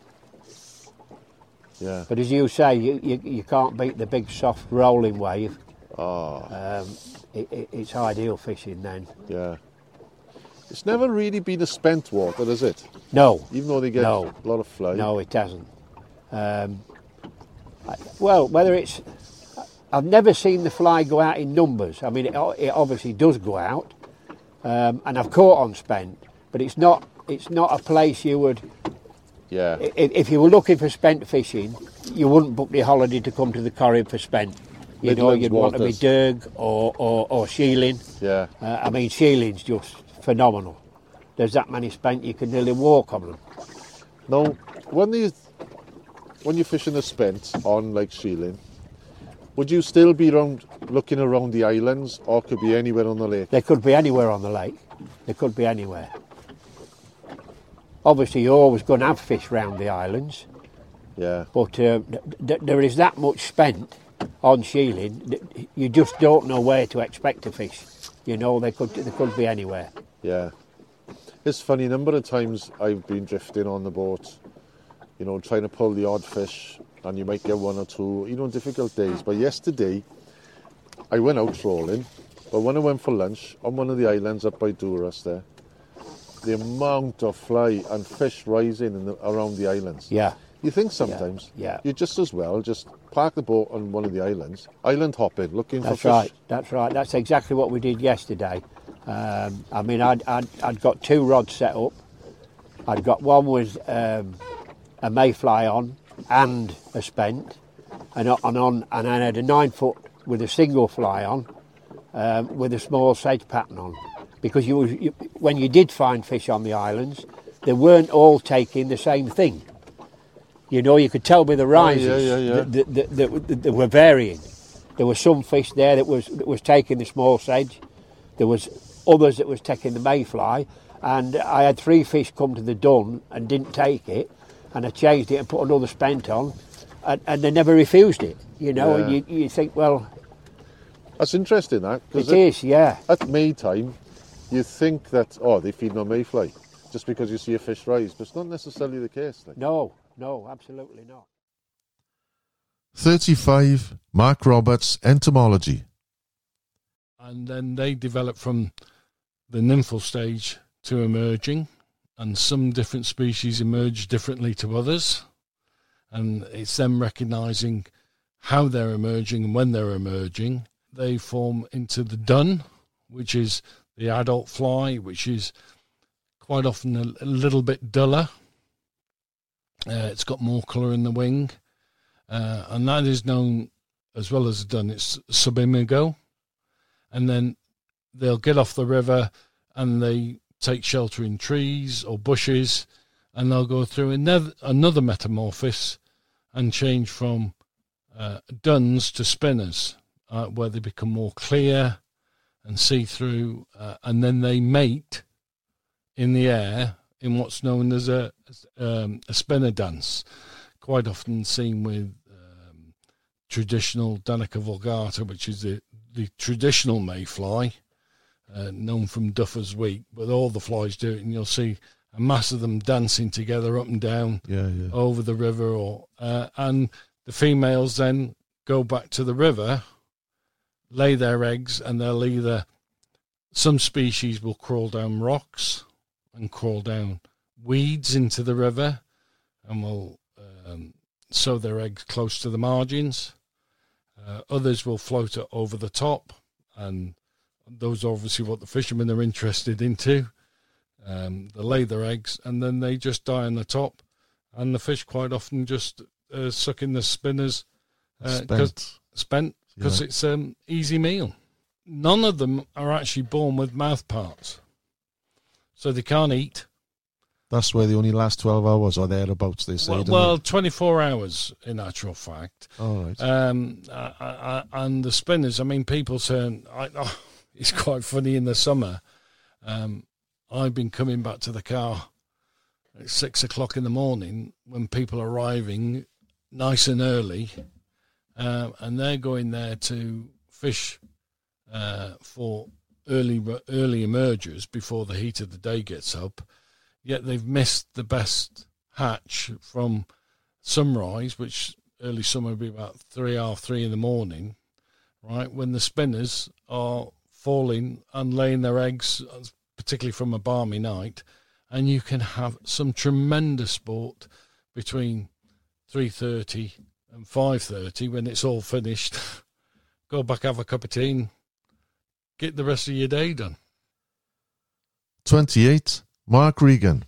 Yeah. But as you say, you, you, you can't beat the big soft rolling wave. Oh. Um, it, it, it's ideal fishing then. Yeah. It's never really been a spent water, has it? No. Even though they get no. a lot of fly. No, it hasn't. Um, I, well, whether it's... I've never seen the fly go out in numbers. I mean, it, it obviously does go out. Um, and I've caught on spent, but it's not it's not a place you would... Yeah. If, if you were looking for spent fishing, you wouldn't book your holiday to come to the Corrib for spent. You Midlands know, you'd waters. want to be Derg or, or, or Sheeling. Yeah. Uh, I mean, Sheeling's just phenomenal. There's that many spent, you can nearly walk on them. Now, when, you, when you're fishing a spent on like Sheeling, would you still be around, looking around the islands, or could be anywhere on the lake? They could be anywhere on the lake. They could be anywhere. Obviously, you're always going to have fish round the islands. Yeah. But uh, th- th- there is that much spent on Sheeling, th- you just don't know where to expect to fish. You know, they could they could be anywhere. Yeah. It's funny, a number of times I've been drifting on the boat, you know, trying to pull the odd fish, and you might get one or two, you know, difficult days. But yesterday, I went out trolling, but when I went for lunch on one of the islands up by Duras there, the amount of fly and fish rising in the, around the islands. Yeah. You think sometimes, yeah, yeah. you just as well just park the boat on one of the islands, island hopping, looking That's for fish. right, that's right. That's exactly what we did yesterday. Um, I mean, I'd, I'd, I'd got two rods set up. I'd got one with um, a mayfly on and a spent, and on, and on, and I had a nine foot with a single fly on, um, with a small sedge pattern on. Because you, you, when you did find fish on the islands, they weren't all taking the same thing. You know, you could tell by the rises oh, yeah, yeah, yeah. That, that, that, that, that they were varying. There was some fish there that was that was taking the small sedge. There was others that was taking the mayfly. And I had three fish come to the dun and didn't take it. And I changed it and put another spent on. And, and they never refused it, you know. Yeah. And you, you think, well... That's interesting, that. It is, yeah. At May time, you think that, oh, they feed on mayfly, just because you see a fish rise. But it's not necessarily the case. Like. No. No, absolutely not. thirty-five, Mark Roberts, Entomology. And then they develop from the nymphal stage to emerging, and some different species emerge differently to others. And it's them recognising how they're emerging and when they're emerging. They form into the dun, which is the adult fly, which is quite often a, a little bit duller. Uh, it's got more colour in the wing, uh, and that is known as well as done. It's subimago, and then they'll get off the river and they take shelter in trees or bushes, and they'll go through another, another metamorphosis and change from uh, duns to spinners, uh, where they become more clear and see-through, uh, and then they mate in the air in what's known as a um, a spinner dance, quite often seen with um, traditional Danica vulgata, which is the, the traditional mayfly, uh, known from Duffer's Week, but all the flies do it, and you'll see a mass of them dancing together up and down yeah, yeah. over the river, or uh, and the females then go back to the river, lay their eggs, and they'll either, some species will crawl down rocks and crawl down weeds into the river, and will um, sow their eggs close to the margins. Uh, others will float over the top, and those are obviously what the fishermen are interested into. Um, they lay their eggs, and then they just die on the top, and the fish quite often just uh, suck in the spinners. Uh, spent. Spent, because yeah. It's an um, easy meal. None of them are actually born with mouth parts. So they can't eat, That's where they only last twelve hours or thereabouts, they say. Well, don't well they? twenty-four hours in actual fact. All right. Um, I, I, and the spinners, I mean, people turn. I, oh, it's quite funny in the summer. Um, I've been coming back to the car at six o'clock in the morning when people are arriving nice and early, um, and they're going there to fish uh, for early early emergers before the heat of the day gets up. Yet they've missed the best hatch from sunrise, which early summer would be about three, half three in the morning, right, when the spinners are falling and laying their eggs, particularly from a balmy night, and you can have some tremendous sport between three thirty and five thirty when it's all finished. Go back, have a cup of tea and get the rest of your day done. twenty-eight, Mark Regan.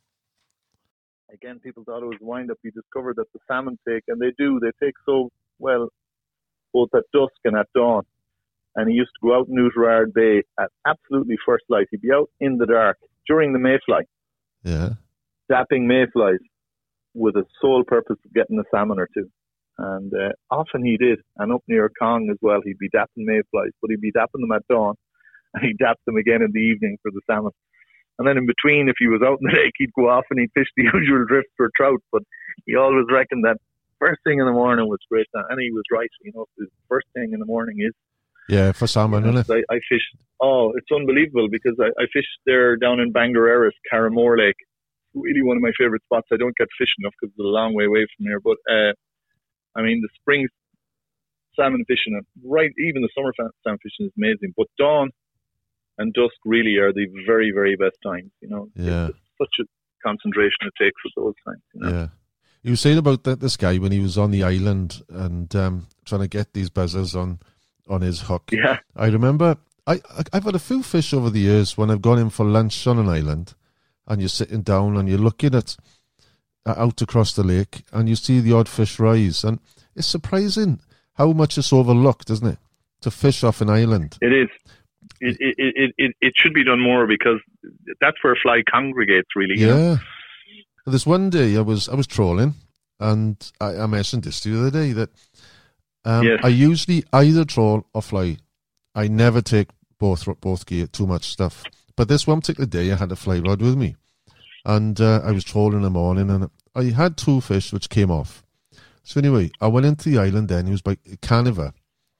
Again, people thought it was wind-up. You discovered that the salmon take, and they do, they take so well both at dusk and at dawn. And he used to go out in Oughterard Bay at absolutely first light. He'd be out in the dark during the mayfly, Yeah. dapping mayflies with a sole purpose of getting a salmon or two. And uh, often he did. And up near Kong as well, he'd be dapping mayflies, but he'd be dapping them at dawn, and he'd dap them again in the evening for the salmon. And then in between, if he was out in the lake, he'd go off and he'd fish the usual drift for trout. But he always reckoned that first thing in the morning was great. And he was right. You know, the first thing in the morning is. Yeah, for salmon, you know, isn't it? I, I fish. Oh, it's unbelievable because I, I fished there down in Bangareras, Carramore Lake. Really one of my favourite spots. I don't get fish enough because it's a long way away from here. But, uh, I mean, the spring salmon fishing, right, even the summer salmon fishing is amazing. But dawn and dusk really are the very, very best times, you know. Yeah. It's such a concentration it takes at those times, you know. Yeah. You were saying about that, this guy when he was on the island and um, trying to get these buzzers on, on his hook. Yeah. I remember, I, I, I've had a few fish over the years when I've gone in for lunch on an island and you're sitting down and you're looking at uh, out across the lake and you see the odd fish rise. And it's surprising how much it's overlooked, isn't it, to fish off an island. It is. It, it it it it should be done more because that's where fly congregates, really. You Yeah. know? There's one day I was I was trolling, and I, I mentioned this the other day that um, Yes. I usually either troll or fly. I never take both both gear, too much stuff. But this one particular day, I had a fly rod with me, and uh, I was trolling in the morning, and I had two fish which came off. So anyway, I went into the island then. It was by Caniver.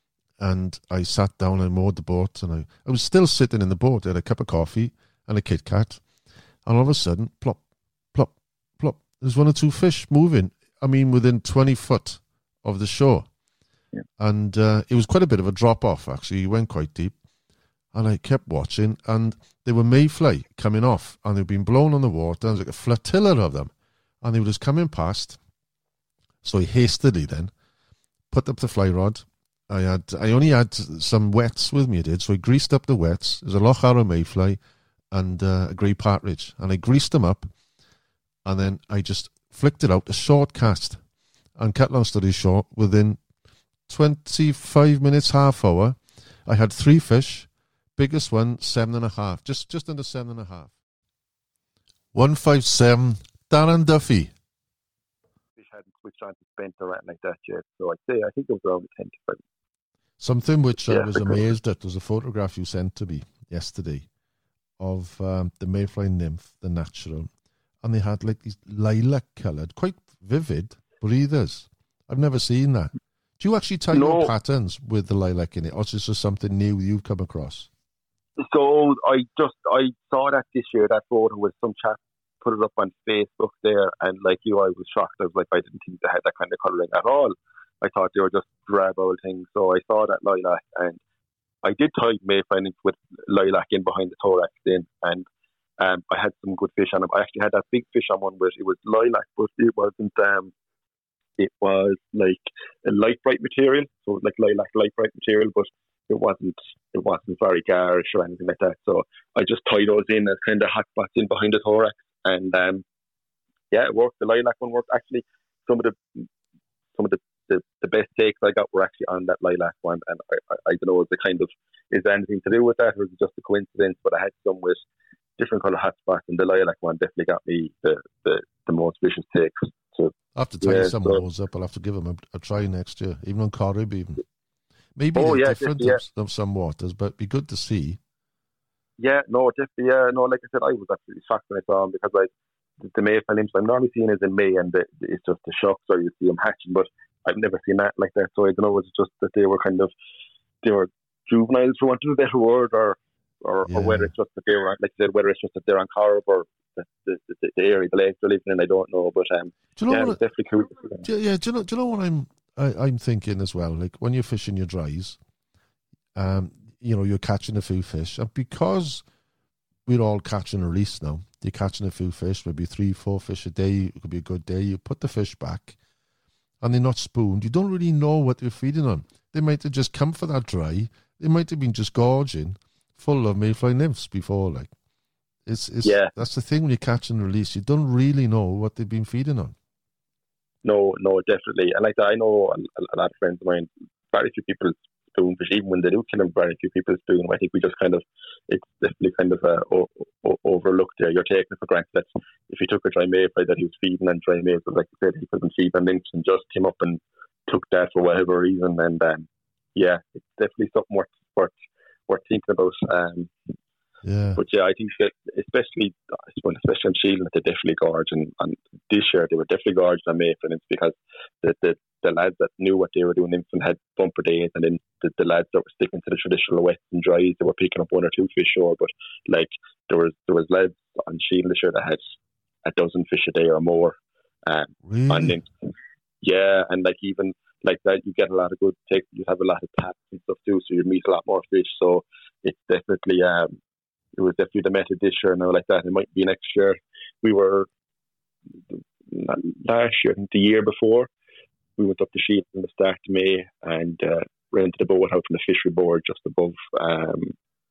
And I sat down and moored the boat, and I, I was still sitting in the boat. I had a cup of coffee and a Kit Kat, and all of a sudden, plop, plop, plop. There's one or two fish moving. I mean, within twenty foot of the shore. Yeah. And uh, it was quite a bit of a drop off, actually. You went quite deep. And I kept watching, and they were mayfly coming off, and they'd been blown on the water. There was like a flotilla of them, and they were just coming past. So I hastily then put up the fly rod. I had, I only had some wets with me, I did, so I greased up the wets. There's a Loch Arrow mayfly and uh, a grey partridge, and I greased them up, and then I just flicked it out, a short cast, and cut long story short, within twenty-five minutes, half hour, I had three fish, biggest one, seven and a half, just, just under seven and a half. one five seven, Darren Duffy. Fish hadn't switched on to spent or anything like that yet, so I'd say, I think it was around ten to five. Something which I Yeah, was okay. amazed at was a photograph you sent to me yesterday of um, the mayfly nymph, the natural, and they had like these lilac-coloured, quite vivid breathers. I've never seen that. Do you actually tie No. your patterns with the lilac in it, or is this just something new you've come across? So I just, I saw that this year, that photo with some chap put it up on Facebook there, and like you, I was shocked. I was like, I didn't think they had that kind of colouring at all. I thought they were just drab old things. So I saw that lilac, and I did tie mayfly nymph with lilac in behind the thorax then, and um, I had some good fish on them. I actually had that big fish on one where it was lilac, but it wasn't, um, it was like a light bright material, so it was like lilac light bright material, but it wasn't it wasn't very garish or anything like that. So I just tied those in as kind of hot spots in behind the thorax, and um, yeah, it worked. The lilac one worked. Actually, some of the some of the, the, the best takes I got were actually on that lilac one, and I, I, I don't know, is the kind of is there anything to do with that, or is it just a coincidence? But I had some with different colour hot spots, and the lilac one definitely got me the, the, the most vicious takes. So I have to tie yeah, some so, of those up. I'll have to give them a, a try next year, even on Corrib even. Maybe oh, they're yeah, different yeah. of, of some waters, but it'd be good to see. Yeah, no, definitely, yeah, no, like I said, I was absolutely shocked when I saw them because like, the, the mayfly nymphs I'm normally seeing is in May, and the, it's just the shocks or you see them hatching, but I've never seen that like that, so I don't know, it's just that they were kind of, they were juveniles, for want of a better word, or or, yeah. or whether it's just that they were, like I said, whether it's just that they're on Corrib or the, the, the, the area, the lake they're living in, I don't know, but um, do you know yeah, what it's definitely cool. Do you, yeah, do you know, do you know what I'm, I, I'm thinking as well, like when you're fishing your dries, um, you know, you're catching a few fish, and because we're all catching a release now, you're catching a few fish, maybe three, four fish a day, it could be a good day, you put the fish back, and they're not spooned, you don't really know what they're feeding on. They might have just come for that dry, they might have been just gorging, full of mayfly nymphs before, like. It's, it's, yeah. That's the thing when you catch and release, you don't really know what they've been feeding on. No, no, definitely. And like that, I know a, a lot of friends of mine, very few people spoonfish, even when they do kill them, very few people spoon. I think we just kind of, it's definitely kind of uh, o- o- overlooked there. You're taking it for granted that if he took a dry mayfly that he was feeding and dry mayfly, like you said, he couldn't feed on nymphs and just came up and took that for whatever reason. And um, yeah, it's definitely something worth, worth, worth thinking about. Um, Yeah. But yeah, I think that especially, especially on Sheelan, they definitely gorge, and, and this year they were definitely gorged on mayfly because the, the the lads that knew what they were doing and had bumper days, and then the, the lads that were sticking to the traditional wets and dries, they were picking up one or two fish sure, but like there was there was lads on Sheelan this year that had a dozen fish a day or more. Um, really? And then, yeah, and like even like that, you get a lot of good take. You have a lot of taps and stuff too, so you meet a lot more fish. So it's definitely um. It was definitely the method this year now like that. It might be next year. We were, not last year, the year before, we went up to Sheelan in the start of May and uh, rented a boat out from the fishery board just above, um,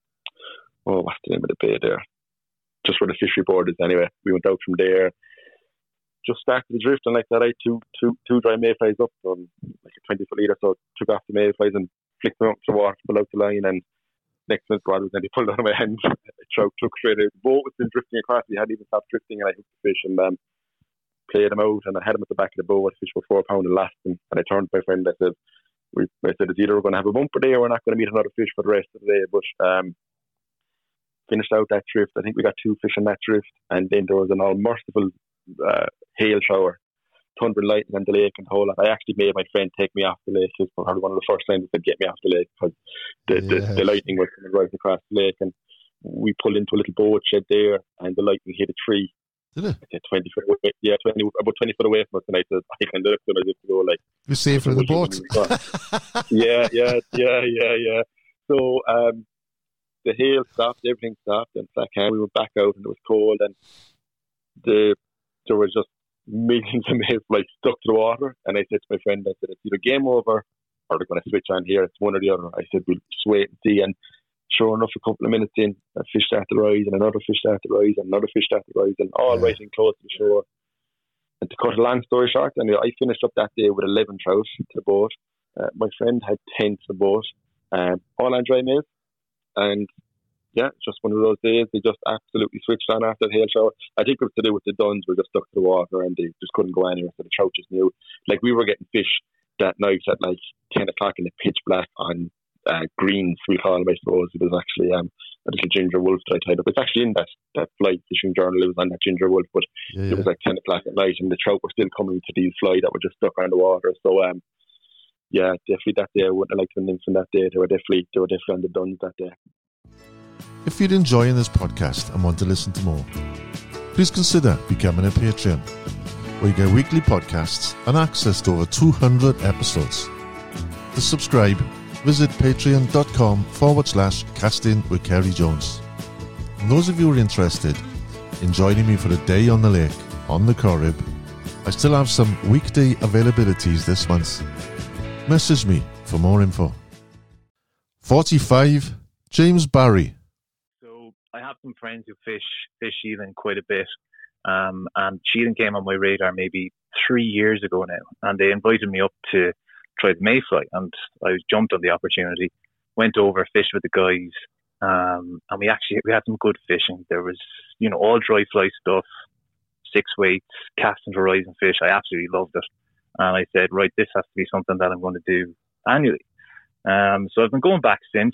oh, what's the name of the bay there? Just where the fishery board is anyway. We went out from there, just started the drift, and like that, I two, two, two dry mayflies up on like a twenty foot leader, so took off the mayflies and flicked them up to the water, pulled out the line, and next minute God was then he pulled out of my hand. The trout took straight out. The boat was still drifting across. He hadn't even stopped drifting, and I hooked the fish and um, played him out. And I had him at the back of the boat. The fish were four pound and lost him. And I turned to my friend. I said, "We," I said, "It's either we're going to have a bumper day or we're not going to meet another fish for the rest of the day." But um, finished out that drift. I think we got two fish on that drift, and then there was an unmerciful uh, hail shower. Thundering lightning on the lake and the whole lot. I actually made my friend take me off the lake. It was probably one of the first times he said get me off the lake because the, yes. the, the lightning was coming right across the lake, and we pulled into a little boat shed there, and the lightning hit a tree. Did it? I said twenty foot away, yeah, twenty about twenty foot away from us, and I said I can look and I just go like you're safer in the boat. yeah, yeah, yeah, yeah, yeah. So um, the hail stopped, everything stopped, and back home we went back out, and it was cold, and the there was just millions of mayflies stuck to the water, and I said to my friend, I said, it's either game over or they're going to switch on here. It's one or the other. I said, we'll just wait and see. And sure enough, a couple of minutes in, a fish started to rise, and another fish started to rise, and another fish started to rise, and all yeah. rising close to the shore. And to cut a long story short, and I finished up that day with eleven trout to the boat. Uh, my friend had ten to the boat, um, all on dry maize, and yeah, just one of those days. They just absolutely switched on after the hail shower. I think it was to do with the duns were just stuck to the water and they just couldn't go anywhere. So the trout just knew. Like we were getting fish that night at like ten o'clock in the pitch black on uh, greens, we call them, I suppose. It was actually um, a little ginger wolf that I tied up. It's actually in that, that fly fishing journal. It was on that ginger wolf, but yeah, yeah. It was like ten o'clock at night and the trout were still coming to these fly that were just stuck on the water. So um, yeah, definitely that day I wouldn't have liked the nymphs on that day. They were definitely, they were definitely on the duns that day. If you're enjoying this podcast and want to listen to more, please consider becoming a Patreon, where you get weekly podcasts and access to over two hundred episodes. To subscribe, visit patreon.com forward slash casting with Kerry Jones. And those of you who are interested in joining me for a day on the lake, on the Corrib, I still have some weekday availabilities this month. Message me for more info. forty-five, James Barry. I have some friends who fish fish Sheelan quite a bit, um, and Sheelan came on my radar maybe three years ago now, and they invited me up to try the mayfly, and I jumped on the opportunity, went over, fished with the guys, Um, and we actually we had some good fishing. There was, you know, all dry fly stuff, six weights, casting for rising fish. I absolutely loved it. And I said, right, this has to be something that I'm going to do annually. Um, so I've been going back since,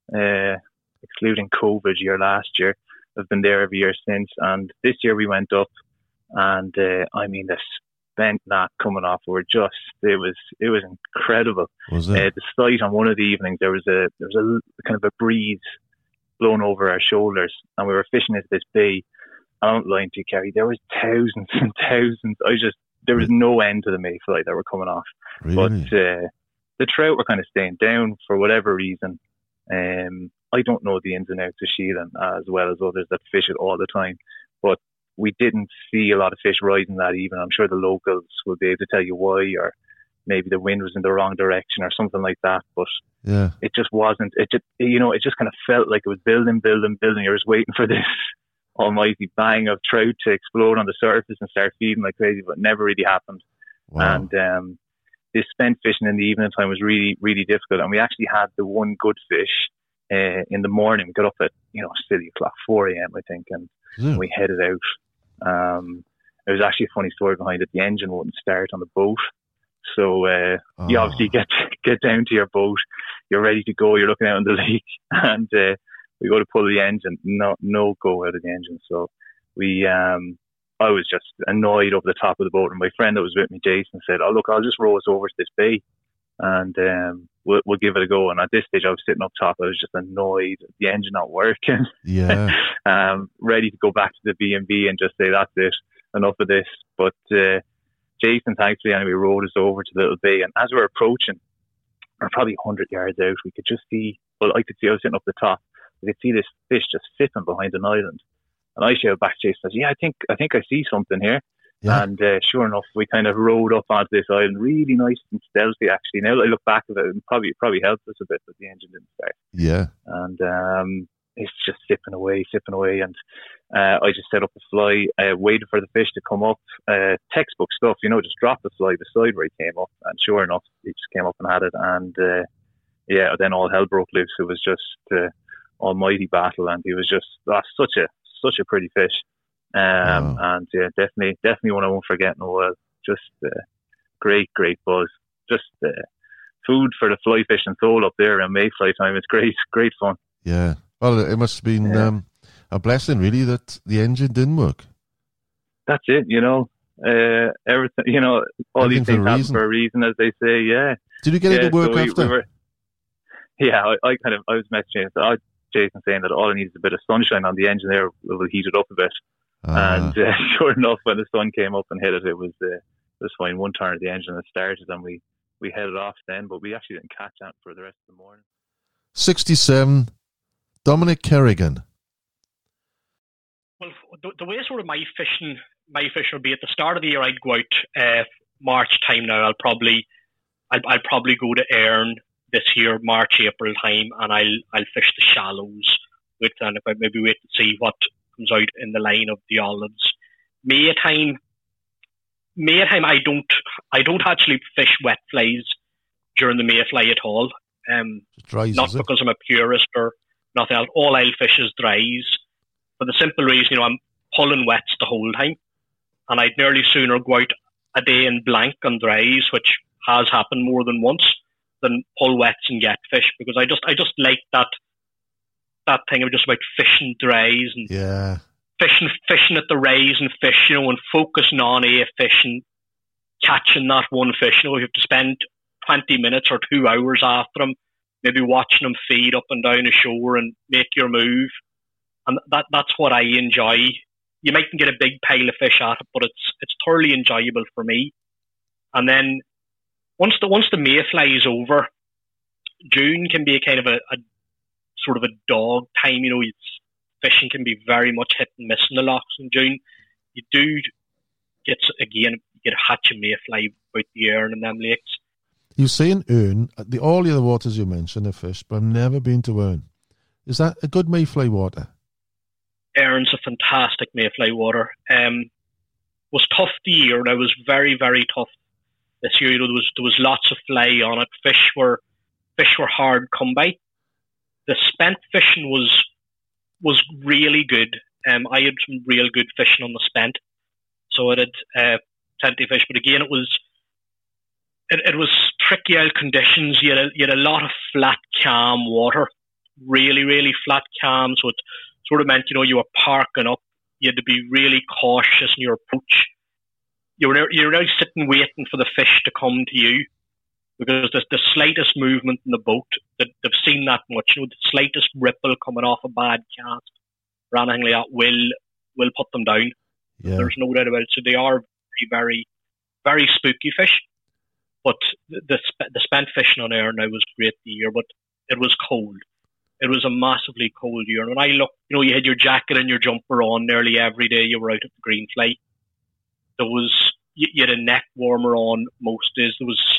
uh, excluding COVID year last year. I've been there every year since. And this year we went up, and uh, I mean, the spent knot coming off were just, it was it was incredible. Was it? Uh, the sight on one of the evenings, there was a there was a kind of a breeze blowing over our shoulders, and we were fishing into this bay. I don't lie to you, Kerry, there was thousands and thousands. I just, there was no end to the mayfly that were coming off. Really? But uh, the trout were kind of staying down for whatever reason. Um, I don't know the ins and outs of Sheelan as well as others that fish it all the time, but we didn't see a lot of fish rising that evening. I'm sure the locals will be able to tell you why, or maybe the wind was in the wrong direction or something like that. But yeah, it just wasn't. It just, you know, it just kind of felt like it was building, building, building. You're just waiting for this almighty bang of trout to explode on the surface and start feeding like crazy, but it never really happened. Wow. And um, this spent fishing in the evening time was really, really difficult. And we actually had the one good fish uh, in the morning. We got up at, you know, silly o'clock, four a.m. I think, and yeah. we headed out. Um, there was actually a funny story behind it. The engine wouldn't start on the boat. So uh, oh. you obviously get get down to your boat, you're ready to go, you're looking out on the lake, and uh, we go to pull the engine, no no go out of the engine. So we, um, I was just annoyed over the top of the boat, and my friend that was with me, Jason, said, "Oh look, I'll just row us over to this bay, and um, we'll we'll give it a go." And at this stage, I was sitting up top. I was just annoyed, the engine not working. Yeah. um, ready to go back to the B and B and just say, "That's it, enough of this." But uh, Jason, thankfully, anyway, rowed us over to the little bay, and as we were approaching, we're probably one hundred yards out, we could just see, well, I could see, I was sitting up the top, we could see this fish just sipping behind an island. And I shouted back to Jason, I said, yeah, I think I think I see something here. Yeah. And uh, sure enough, we kind of rowed up onto this island, really nice and stealthy, actually. Now that I look back at it, it probably, probably helped us a bit that the engine didn't start. Yeah. And um, it's just sipping away, sipping away. And uh, I just set up the fly, uh, waited for the fish to come up. Uh, textbook stuff, you know, just dropped the fly beside where he came up. And sure enough, he just came up and had it. And uh, yeah, then all hell broke loose. It was just uh, almighty battle. And he was just oh, such a such a pretty fish. Um, wow. And yeah, definitely, definitely one I won't forget in a while. Just uh, great, great buzz. Just uh, food for the fly fishing soul up there around Mayfly time. It's great, great fun. Yeah. Well, it must have been yeah. um, a blessing, really, that the engine didn't work. That's it, you know. Uh, everything, you know, all everything these things happen for a reason, as they say. Yeah. Did you get yeah, it to work so we, after? We were, yeah, I, I kind of, I was messaging I, Jason saying that all I need is a bit of sunshine on the engine there. Will heat it up a bit. Ah. And uh, sure enough, when the sun came up and hit it, it was uh, it was fine. One turn of the engine, it started, and we, we headed off then, but we actually didn't catch that for the rest of the morning. sixty-seven, Dominic Kerrigan. Well, the, the way sort of my fishing, my fishing will be at the start of the year. I'd go out uh, March time now. I'll probably, I'll, I'll probably go to Erin this year, March, April time, and I'll I'll fish the shallows with, and if I maybe wait to see what comes out in the line of the olives. May time, May time, I don't, I don't actually fish wet flies during the mayfly at all. Um, dries, not because I'm a purist or nothing else. All I'll fish is dries, for the simple reason, you know, I'm pulling wets the whole time, and I'd nearly sooner go out a day in blank on dries, which has happened more than once, than pull wets and get fish, because I just, I just like that. that thing of just about fishing dries and yeah. fishing fishing at the rays and fish, you know, and focusing on a fish and catching that one fish. You know, you have to spend twenty minutes or two hours after them, maybe watching them feed up and down the shore and make your move. And that that's what I enjoy. You mightn't get a big pile of fish at it, but it's it's thoroughly enjoyable for me. And then once the once the mayfly is over, June can be a kind of a, a sort of a dog time, you know. It's, fishing can be very much hit and miss in the lochs in June. You do get, again, you get a hatch of mayfly out the Erin and them lakes. You say in Erin, the all the other waters you mentioned are fish, but I've never been to Erin. Is that a good mayfly water? Erin's a fantastic mayfly water. Um, was tough the year, and it was very, very tough this year. You know, there was there was lots of fly on it. Fish were fish were hard come by. the spent fishing was was really good. Um, I had some real good fishing on the spent, so I did uh, plenty of fish. But again, it was it, it was tricky out conditions. You had, a, you had a lot of flat, calm water, really, really flat, calm. So it sort of meant, you know, you were parking up. You had to be really cautious in your approach. You were you were now sitting waiting for the fish to come to you, because the, the slightest movement in the boat, that they've seen that much, you know, the slightest ripple coming off a bad cast or anything like that will will put them down. Yeah. There's no doubt about it. So they are very, very, very spooky fish. But the the, the spent fishing on air now was great the year, but it was cold. It was a massively cold year. And when I looked, you know, you had your jacket and your jumper on nearly every day you were out at the green fly. There was, you, you had a neck warmer on most days. There was,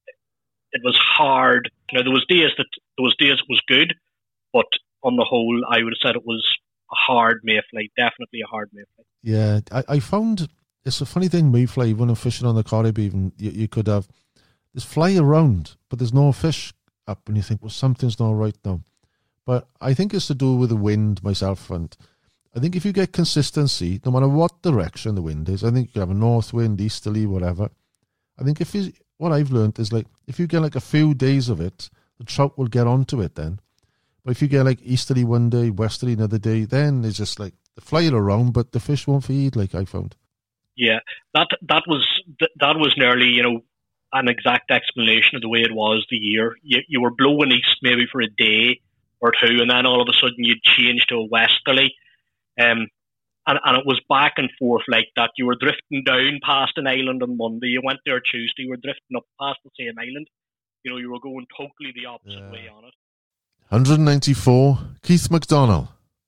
it was hard. Now there was days that, there was days it was good, but on the whole, I would have said it was a hard mayfly, definitely a hard mayfly. Yeah, I, I found, it's a funny thing, mayfly, when I'm fishing on the Corrib even, you, you could have, there's fly around, but there's no fish up, and you think, well, something's not right now. But I think it's to do with the wind myself, and I think if you get consistency, no matter what direction the wind is, I think you could have a north wind, easterly, whatever. I think if you, what I've learned is like, if you get like a few days of it, the trout will get onto it then. But if you get like easterly one day, westerly another day, then it's just like, the fly around, but the fish won't feed, like I found. Yeah, that that was that was nearly, you know, an exact explanation of the way it was the year. You, you were blowing east maybe for a day or two, and then all of a sudden you'd change to a westerly. Um, and, and it was back and forth like that. You were drifting down past an island on Monday, you went there Tuesday, you were drifting up past the same island. You know, you were going totally the opposite yeah. way on it. one ninety-four, Keith McDonnell.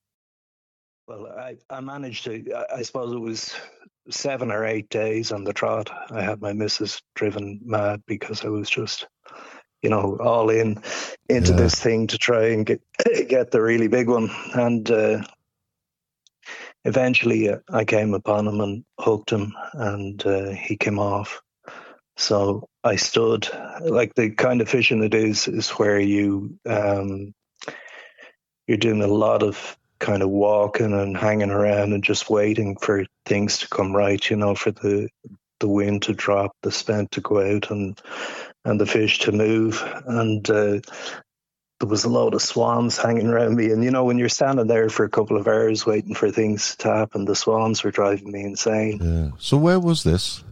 Well, I, I managed to, I, I suppose it was seven or eight days on the trot. I had my missus driven mad because I was just, you know, all in into yeah. this thing to try and get get the really big one. And uh, eventually uh, I came upon him and hooked him, and uh, he came off. So I stood, like the kind of fishing it is, is where you, um, you're doing a lot of kind of walking and hanging around and just waiting for things to come right, you know, for the the wind to drop, the spent to go out, and and the fish to move. And uh, there was a load of swans hanging around me. And, you know, when you're standing there for a couple of hours waiting for things to happen, the swans were driving me insane. Yeah. So where was this?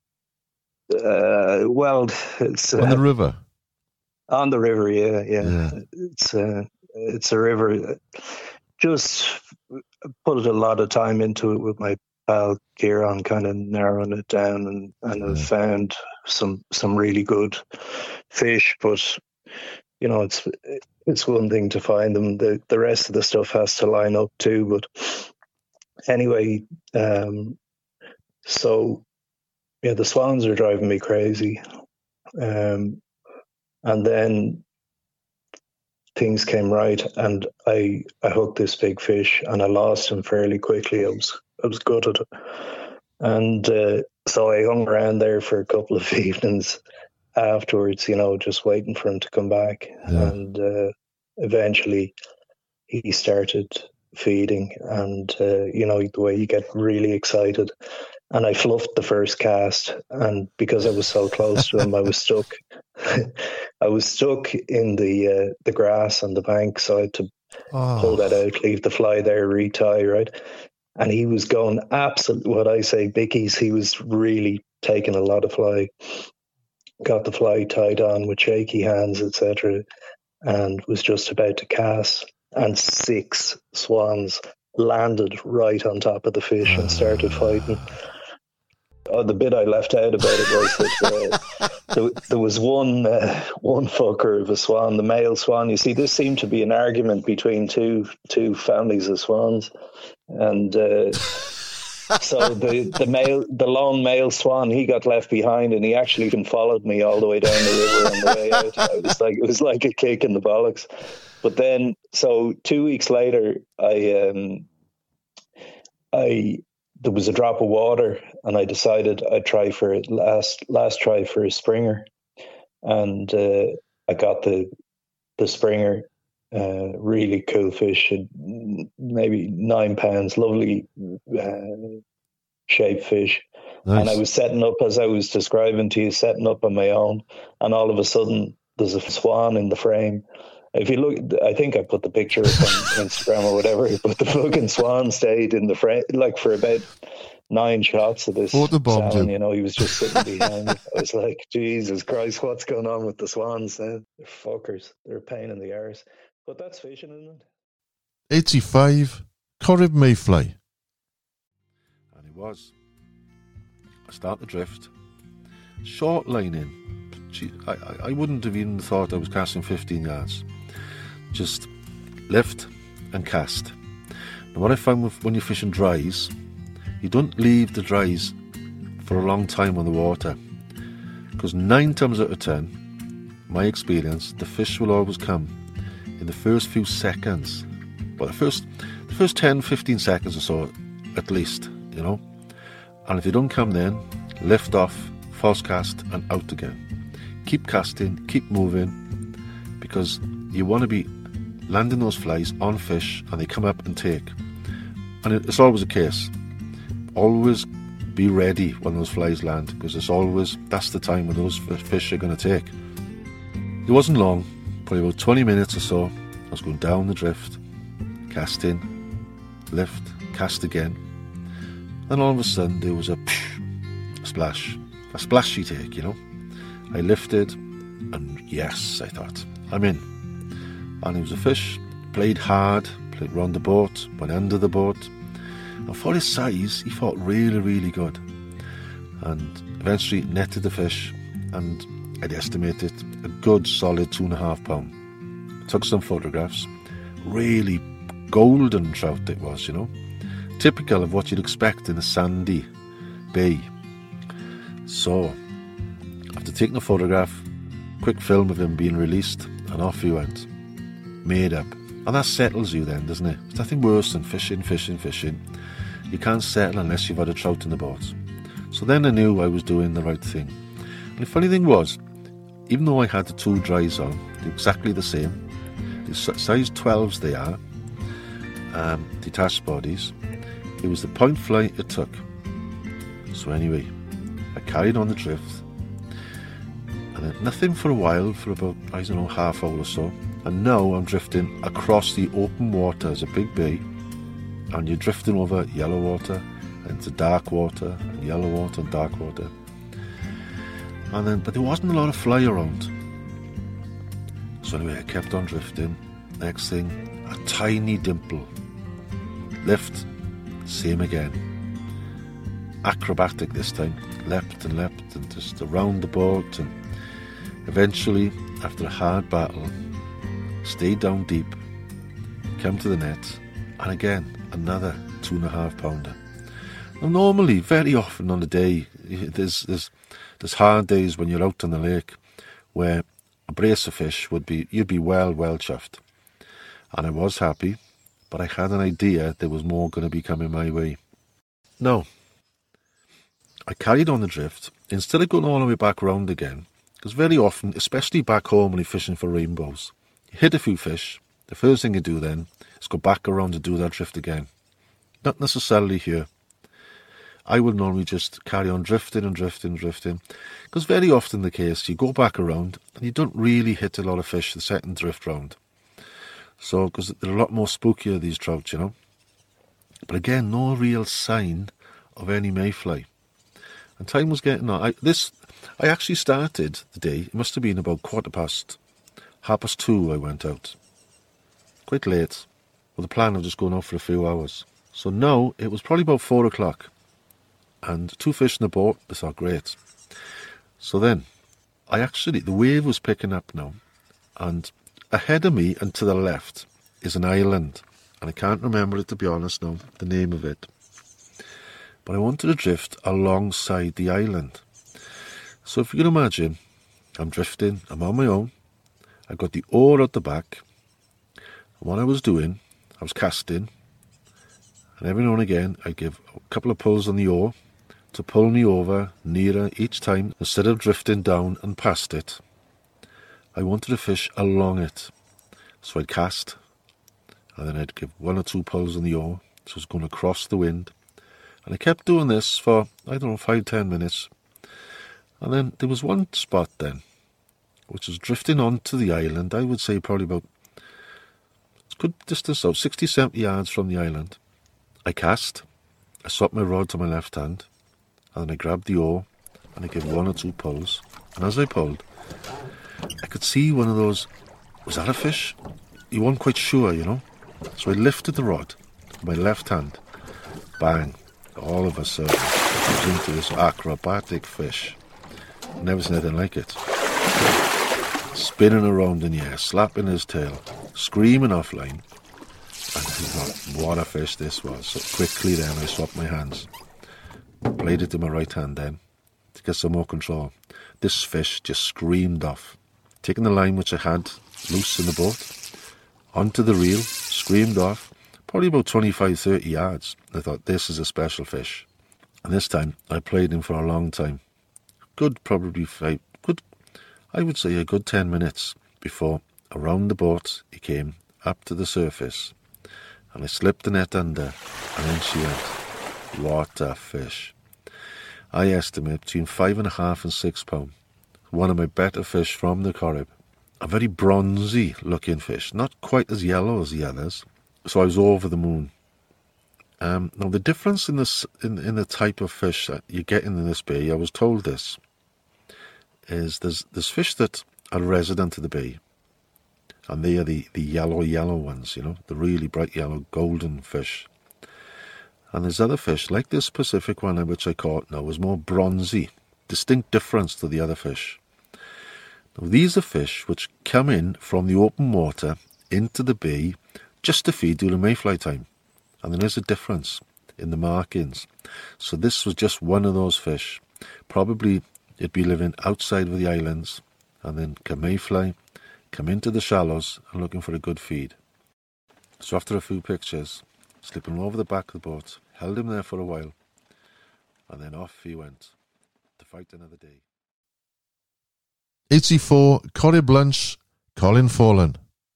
Uh, well, it's... Uh, on the river? On the river, yeah, yeah. yeah. It's, uh, it's a river. Just put a lot of time into it with my pal Kieran, kind of narrowing it down, and, and yeah. I've found some some really good fish. But you know, it's it's one thing to find them; the the rest of the stuff has to line up too. But anyway, um, so yeah, the swans are driving me crazy, um, and then things came right, and I I hooked this big fish, and I lost him fairly quickly. I was I was gutted, and uh, so I hung around there for a couple of evenings afterwards, you know, just waiting for him to come back. Yeah. And uh, eventually he started feeding, and uh, you know, the way you get really excited. And I fluffed the first cast, and because I was so close to him, I was stuck. I was stuck in the uh, the grass on the bank, so I had to oh. pull that out, leave the fly there, retie, right? And he was going absolutely, what I say, bickies. He was really taking a lot of fly. Got the fly tied on with shaky hands, et cetera, and was just about to cast. And six swans landed right on top of the fish and started fighting. Oh, the bit I left out about it was that uh, there, there was one uh, one fucker of a swan, the male swan. You see, this seemed to be an argument between two two families of swans, and uh, so the the male, the lone male swan, he got left behind, and he actually even followed me all the way down the river on the way out. It was like it was like a kick in the bollocks. But then, so two weeks later, I um, I. there was a drop of water, and I decided I'd try for it last last try for a springer, and uh, I got the the springer, uh, really cool fish, maybe nine pounds, lovely uh, shaped fish. Nice. And I was setting up, as I was describing to you, setting up on my own, and all of a sudden there's a swan in the frame. If you look, I think I put the picture up on Instagram or whatever, but the fucking swan stayed in the frame, like for about nine shots of this salmon, you know, he was just sitting behind me. I was like, Jesus Christ, what's going on with the swans now? They're fuckers. They're a pain in the arse. But that's fishing, isn't it? eighty-five, Corrib Mayfly. And it was. I start the drift. Short line in. Gee, I, I, I wouldn't have even thought I was casting fifteen yards. Just lift and cast. And what I found with, when you're fishing dries, you don't leave the dries for a long time on the water, because nine times out of ten, my experience, the fish will always come in the first few seconds. Well, the first, the first ten, fifteen seconds or so, at least, you know. And if they don't come then, lift off, false cast, and out again. Keep casting, keep moving, because you want to be landing those flies on fish, and they come up and take. And it's always the case. Always be ready when those flies land, because it's always, that's the time when those fish are going to take. It wasn't long, probably about twenty minutes or so. I was going down the drift, casting, lift, cast again. And all of a sudden there was a, psh, a splash, a splashy take, you know. I lifted, and yes, I thought, I'm in. And it was a fish, played hard, played round the boat, went under the boat. And for his size, he fought really, really good. And eventually netted the fish, and I'd estimate it a good solid two and a half pound. Took some photographs. Really golden trout it was, you know. Typical of what you'd expect in a sandy bay. So, after taking a photograph, quick film of him being released, and off he went. Made up. And that settles you then, doesn't it? There's nothing worse than fishing, fishing, fishing. You can't settle unless you've had a trout in the boat. So then I knew I was doing the right thing. And the funny thing was, even though I had the two dries on, they're exactly the same. The size twelves they are, um, detached bodies. It was the point fly it took. So anyway, I carried on the drift. And then nothing for a while, for about, I don't know, half hour or so. And now I'm drifting across the open water. As a big bay, and you're drifting over yellow water and into dark water, and yellow water and dark water. And then, but there wasn't a lot of fly around. So anyway, I kept on drifting. Next thing, a tiny dimple. Lift, same again. Acrobatic this time. Leapt and leapt and just around the boat, and eventually, after a hard battle, stayed down deep, came to the net, and again, another two and a half pounder. Now normally, very often on the day, there's, there's, there's hard days when you're out on the lake where a brace of fish would be, you'd be well, well chuffed. And I was happy, but I had an idea there was more going to be coming my way. Now, I carried on the drift, instead of going all the way back round again, because very often, especially back home when you're fishing for rainbows, you hit a few fish, the first thing you do then is go back around and do that drift again. Not necessarily here. I would normally just carry on drifting and drifting and drifting, because very often the case, you go back around and you don't really hit a lot of fish the second drift round. So, because they're a lot more spookier, these trout, you know. But again, no real sign of any mayfly. And time was getting on. I, this, I actually started the day, it must have been about quarter past, half past two I went out. Quite late, with the plan of just going out for a few hours. So now, it was probably about four o'clock. And two fish in the boat, I thought, great. So then, I actually, the wave was picking up now. And ahead of me and to the left is an island. And I can't remember it, to be honest now, the name of it. But I wanted to drift alongside the island. So if you can imagine, I'm drifting, I'm on my own. I've got the oar at the back. And what I was doing, I was casting. And every now and again, I'd give a couple of pulls on the oar to pull me over nearer each time, instead of drifting down and past it. I wanted to fish along it. So I'd cast, and then I'd give one or two pulls on the oar, so I was going across the wind. And I kept doing this for, I don't know, five, ten minutes. And then there was one spot then, which was drifting onto the island, I would say probably about, it's a good distance out, sixty, seventy yards from the island. I cast, I swapped my rod to my left hand, and then I grabbed the oar, and I gave one or two pulls. And as I pulled, I could see one of those, was that a fish? You weren't quite sure, you know. So I lifted the rod with my left hand, bang, all of a sudden I was into this acrobatic fish. Never seen anything like it. Spinning around in the air, slapping his tail, screaming offline. And I thought, what a fish this was. So quickly then I swapped my hands, played it to my right hand then to get some more control. This fish just screamed off, taking the line which I had loose in the boat onto the reel, screamed off, probably about twenty-five, thirty yards. I thought, this is a special fish. And this time I played him for a long time. Good, probably five, good, I would say a good ten minutes before around the boat he came up to the surface, and I slipped the net under, and then she went. What a fish. I estimate between five and a half and six pound. One of my better fish from the Corrib. A very bronzy looking fish, not quite as yellow as the others. So I was over the moon. Um, now the difference in this in, in the type of fish that you get in this bay, I was told this, is there's there's fish that are resident of the bay, and they are the, the yellow yellow ones, you know, the really bright yellow golden fish. And there's other fish, like this Pacific one which I caught now, was more bronzy, distinct difference to the other fish. Now these are fish which come in from the open water into the bay just to feed during mayfly time. And there is a difference in the markings. So this was just one of those fish. Probably it'd be living outside of the islands, and then come mayfly, come into the shallows and looking for a good feed. So after a few pictures, slipping over the back of the boat, held him there for a while, and then off he went to fight another day. eighty-four, Corrib Lunch, Colin Follen.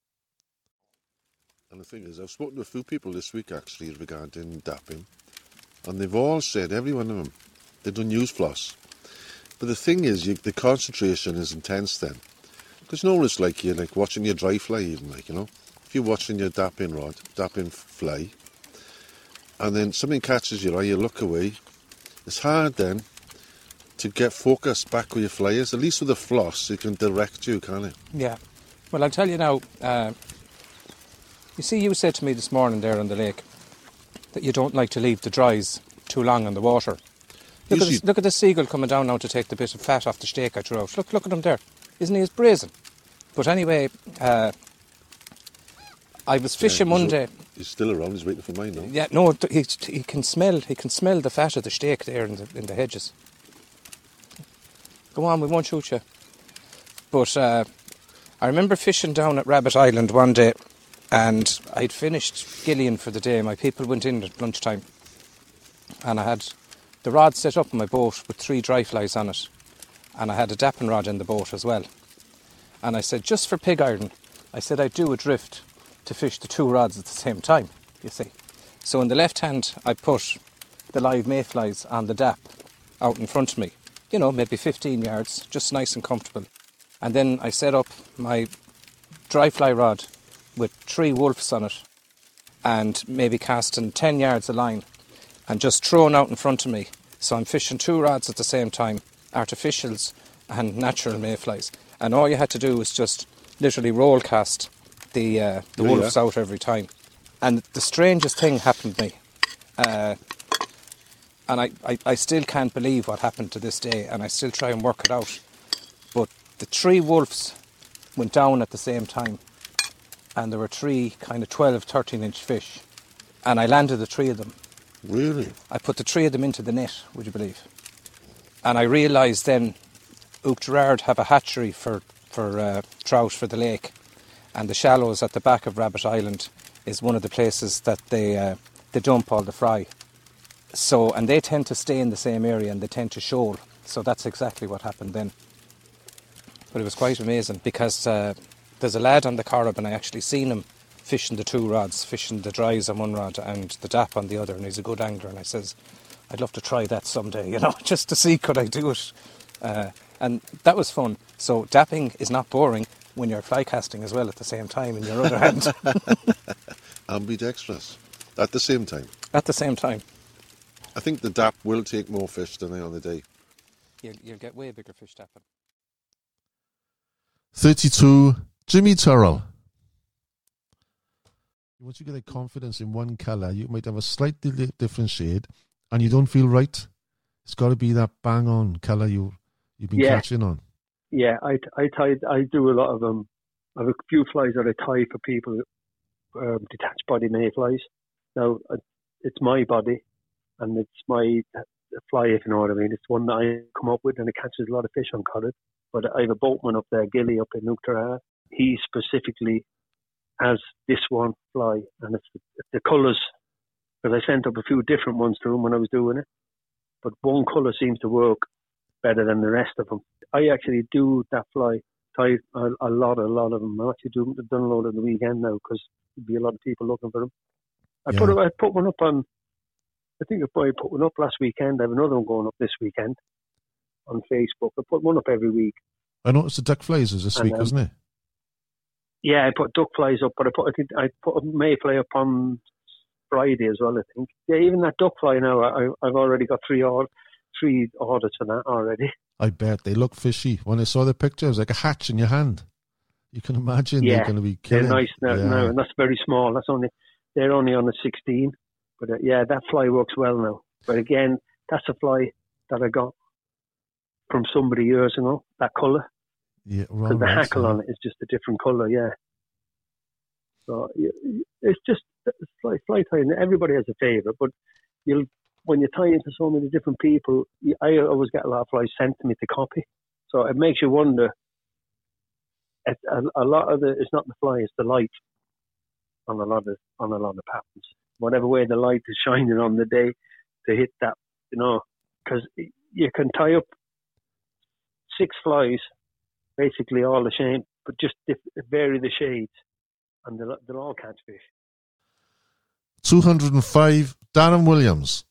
And the thing is, I've spoken to a few people this week actually regarding dapping, and they've all said, every one of them, they don't use floss. But the thing is, you, the concentration is intense then. Because you know it's like you're like watching your dry fly even, like, you know. If you're watching your dapping rod, dapping fly, and then something catches your eye, you look away, it's hard then to get focused back where your fly is. At least with a floss, it can direct you, can't it? Yeah. Well, I'll tell you now, uh, you see, you said to me this morning there on the lake that you don't like to leave the dries too long in the water. Look at, this, look at the seagull coming down now to take the bit of fat off the steak I threw out. Look, look at him there. Isn't he as brazen? But anyway, uh, I was fishing yeah, he's, Monday. He's still around. He's waiting for mine now. Yeah, no, he he can smell. He can smell the fat of the steak there in the in the hedges. Go on, we won't shoot you. But uh, I remember fishing down at Rabbit Island one day, and I'd finished gillian for the day. My people went in at lunchtime, and I had the rod set up in my boat with three dry flies on it, and I had a dapping rod in the boat as well. And I said, just for pig iron, I said I'd do a drift to fish the two rods at the same time, you see. So in the left hand, I put the live mayflies on the dap out in front of me, you know, maybe fifteen yards, just nice and comfortable. And then I set up my dry fly rod with three wolves on it, and maybe casting ten yards of line and just throwing out in front of me. So I'm fishing two rods at the same time, artificials and natural mayflies. And all you had to do was just literally roll cast the uh, the yeah, wolves yeah. out every time. And the strangest thing happened to me. Uh, and I, I, I still can't believe what happened to this day, and I still try and work it out. But the three wolves went down at the same time, and there were three kind of twelve, thirteen inch fish. And I landed the three of them. Really? I put the three of them into the net, would you believe? And I realised then Oak Gerard have a hatchery for, for uh, trout for the lake, and the shallows at the back of Rabbit Island is one of the places that they uh, they dump all the fry. So, and they tend to stay in the same area and they tend to shoal. So that's exactly what happened then. But it was quite amazing because uh, there's a lad on the Corrib, and I actually seen him fishing the two rods, fishing the dries on one rod and the dap on the other, and he's a good angler. And I says, I'd love to try that someday, you know, just to see could I do it. Uh, and that was fun. So dapping is not boring when you're fly casting as well at the same time in your other hand. Ambidextrous. At the same time. At the same time. I think the dap will take more fish than they on the day. You'll, you'll get way bigger fish dapping. thirty-two, Jimmy Turrell. Once you get a confidence in one colour, you might have a slightly li- different shade, and you don't feel right. It's got to be that bang-on colour you, you've been Yeah. catching on. Yeah, I I tie, I do a lot of them. I have a few flies that I tie for people, um, detached body mayflies. Now, uh, it's my body, and it's my uh, fly, if you know what I mean. It's one that I come up with, and it catches a lot of fish on Corrib. But I have a boatman up there, Gilly, up in Nuchtara. He specifically has this one fly, and it's the, it's the colours, because I sent up a few different ones to him when I was doing it. But one colour seems to work better than the rest of them. I actually do that fly, tie a, a lot, a lot of them. I actually do, I've done a lot on the weekend now, because there'd be a lot of people looking for them. I Yeah. put I put one up on, I think I probably put one up last weekend. I have another one going up this weekend on Facebook. I put one up every week. I noticed the duck flies was this And, week, um, wasn't it? Yeah, I put duck flies up, but I put I, think I put a mayfly up on Friday as well, I think. Yeah, even that duck fly now, I, I've already got three or, three orders for that already. I bet they look fishy. When I saw the picture, it was like a hatch in your hand. You can imagine Yeah, they're going to be they're killing. nice now, Yeah. now, and that's very small. That's only they're only on a sixteen, but uh, yeah, that fly works well now. But again, that's a fly that I got from somebody years ago. That colour, Yeah, because right, the right, hackle yeah. on it is just a different colour. Yeah, so y- y- it's just it's fly, fly tying. Everybody has a favourite, but you'll when you tie into so many different people, you, I always get a lot of flies sent to me to copy. So it makes you wonder. It, a, a lot of the it's not the fly, it's the light on a lot of on a lot of patterns. Whatever way the light is shining on the day to hit that, you know, because you can tie up six flies, basically all the same, but just diff- vary the shades, and they'll, they'll all catch fish. two hundred five, Darren Williams.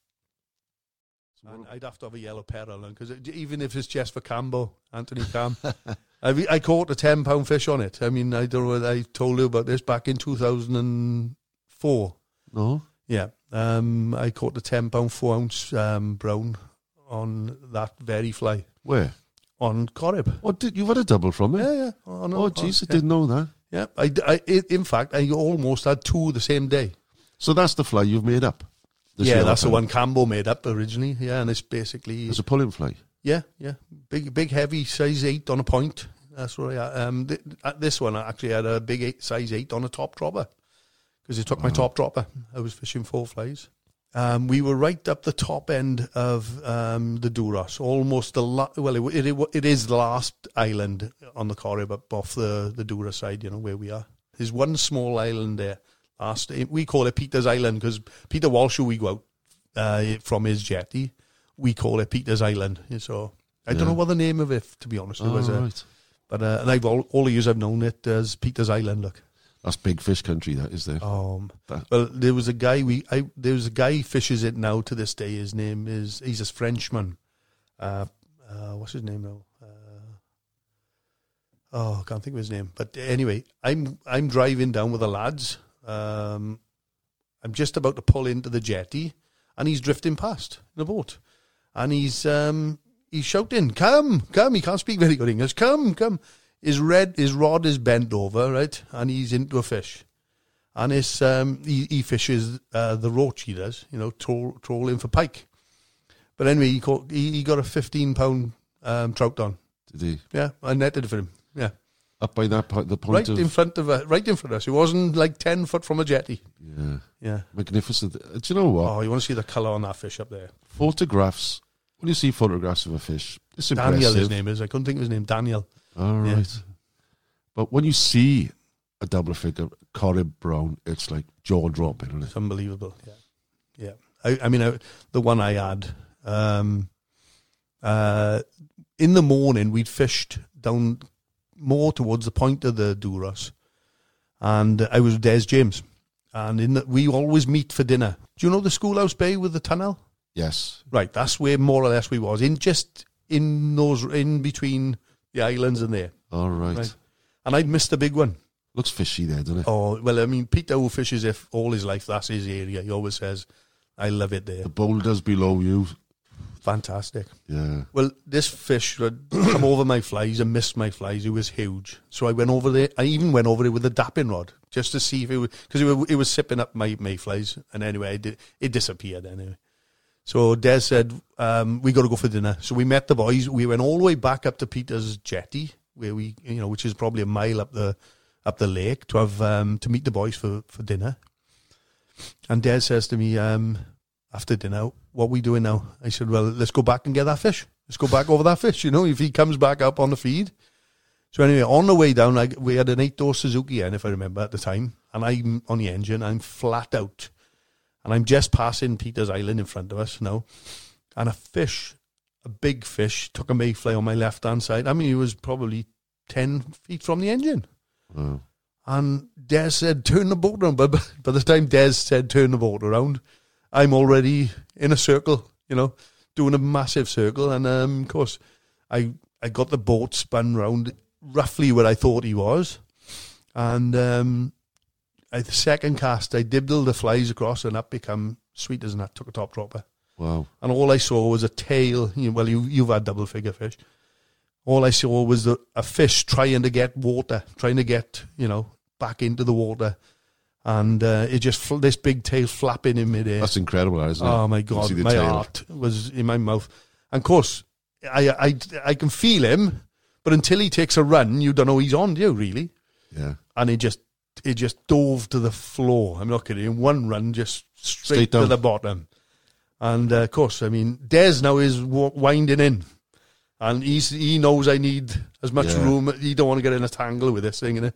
And I'd have to have a yellow peril, because even if it's just for Cambo, Anthony Cam, I, I caught a ten pound fish on it. I mean, I don't know whether I told you about this back in two thousand four. No? Yeah. Um, I caught a ten pound four ounce um, brown on that very fly. Where? On Corrib. Oh, did, you've had a double from it? Yeah, yeah. Oh, no, Oh, jeez, I yeah. didn't know that. Yeah. I, I, in fact, I almost had two the same day. So that's the fly you've made up? This Yeah, yellow that's the peril. one Cambo made up originally. Yeah, and it's basically... It's a pulling fly. Yeah, yeah. Big, big, heavy, size eight on a point. That's what I had. Um, th- at this one, I actually had a big eight, size eight on a top dropper, because it took my top dropper. I was fishing four flies. Um, we were right up the top end of um, the Duros, almost the la- well, it, it, it is the last island on the Corrib up off the the Duros side. You know where we are. There's one small island there. Last we call it Peter's Island, because Peter Walsh, who we go out uh, from his jetty, we call it Peter's Island. So I don't Yeah. know what the name of it, to be honest. It Oh, was a, right. but uh, and I've all, all the years I've known it as Peter's Island. Look. That's big fish country, that is there. Um, That- well, there was a guy we I there was a guy who fishes it now to this day. His name is he's a Frenchman. Uh, uh, what's his name now? Uh, oh, I can't think of his name. But anyway, I'm I'm driving down with the lads. Um, I'm just about to pull into the jetty, and he's drifting past in a boat, and he's um he's shouting, "Come, come!" He can't speak very good English. Come, come! His red, his rod is bent over, right, and he's into a fish. And it's, um, he, he fishes uh, the roach, he does, you know, troll, trolling for pike. But anyway, he, caught, he, he got a fifteen pound um, trout on. Did he? Yeah, I netted it for him, yeah. Up by that point, the point Right of... in front of uh, right in front of us. It wasn't like ten foot from a jetty. Yeah. Yeah. Magnificent. Uh, Do you know what? Oh, you want to see the colour on that fish up there. Photographs. When you see photographs of a fish, it's impressive. Daniel, his name is. I couldn't think of his name. Daniel. All Yeah. right. But when you see a double figure, Corrib brown, it's like jaw-dropping, isn't it? It's unbelievable, yeah. Yeah. I, I mean, I, the one I had, um, uh, in the morning, we'd fished down more towards the point of the Duros, and I was with Des James, and in the, we always meet for dinner. Do you know the Schoolhouse Bay with the tunnel? Yes. Right, that's where more or less we was, in just in those, in between the islands and there. All right. right. And I'd missed a big one. Looks fishy there, doesn't it? Oh, well, I mean, Peter, who fishes if all his life, that's his area. He always says, I love it there. The boulders below you. Fantastic. Yeah. Well, this fish had come over my flies and missed my flies. It was huge. So I went over there. I even went over there with a dapping rod just to see if it was, because it was, it was sipping up my mayflies. And anyway, it, did, it disappeared anyway. So Des said, um, we got to go for dinner. So we met the boys. We went all the way back up to Peter's jetty, where we, you know, which is probably a mile up the up the lake to have um, to meet the boys for, for dinner. And Des says to me, um, after dinner, what are we doing now? I said, well, let's go back and get that fish. Let's go back over that fish, you know, if he comes back up on the feed. So anyway, on the way down, I, we had an eight-door Suzuki N, if I remember at the time, and I'm on the engine, I'm flat out. And I'm just passing Peter's Island in front of us now. And a fish, a big fish, took a mayfly on my left-hand side. I mean, he was probably ten feet from the engine. Wow. And Des said, turn the boat around. But by the time Des said, turn the boat around, I'm already in a circle, you know, doing a massive circle. And, um, of course, I I got the boat spun round roughly where I thought he was. And um, I, the second cast, I dibbled the flies across, and up become sweet as nut, took a top dropper. Wow. And all I saw was a tail. You know, well, you, you've had double-figure fish. All I saw was the, a fish trying to get water, trying to get, you know, back into the water. And uh, it just, fl- this big tail flapping in midair. That's incredible, isn't it? Oh, my God. My tail. heart was in my mouth. And, of course, I, I, I can feel him, but until he takes a run, you don't know he's on, do you, really? Yeah. And it just, it just dove to the floor. I'm not kidding. In one run, just straight, Straight down to the bottom. And, uh, of course, I mean, Des now is w- winding in. And he's, he knows I need as much Yeah. room. He don't want to get in a tangle with this thing, innit?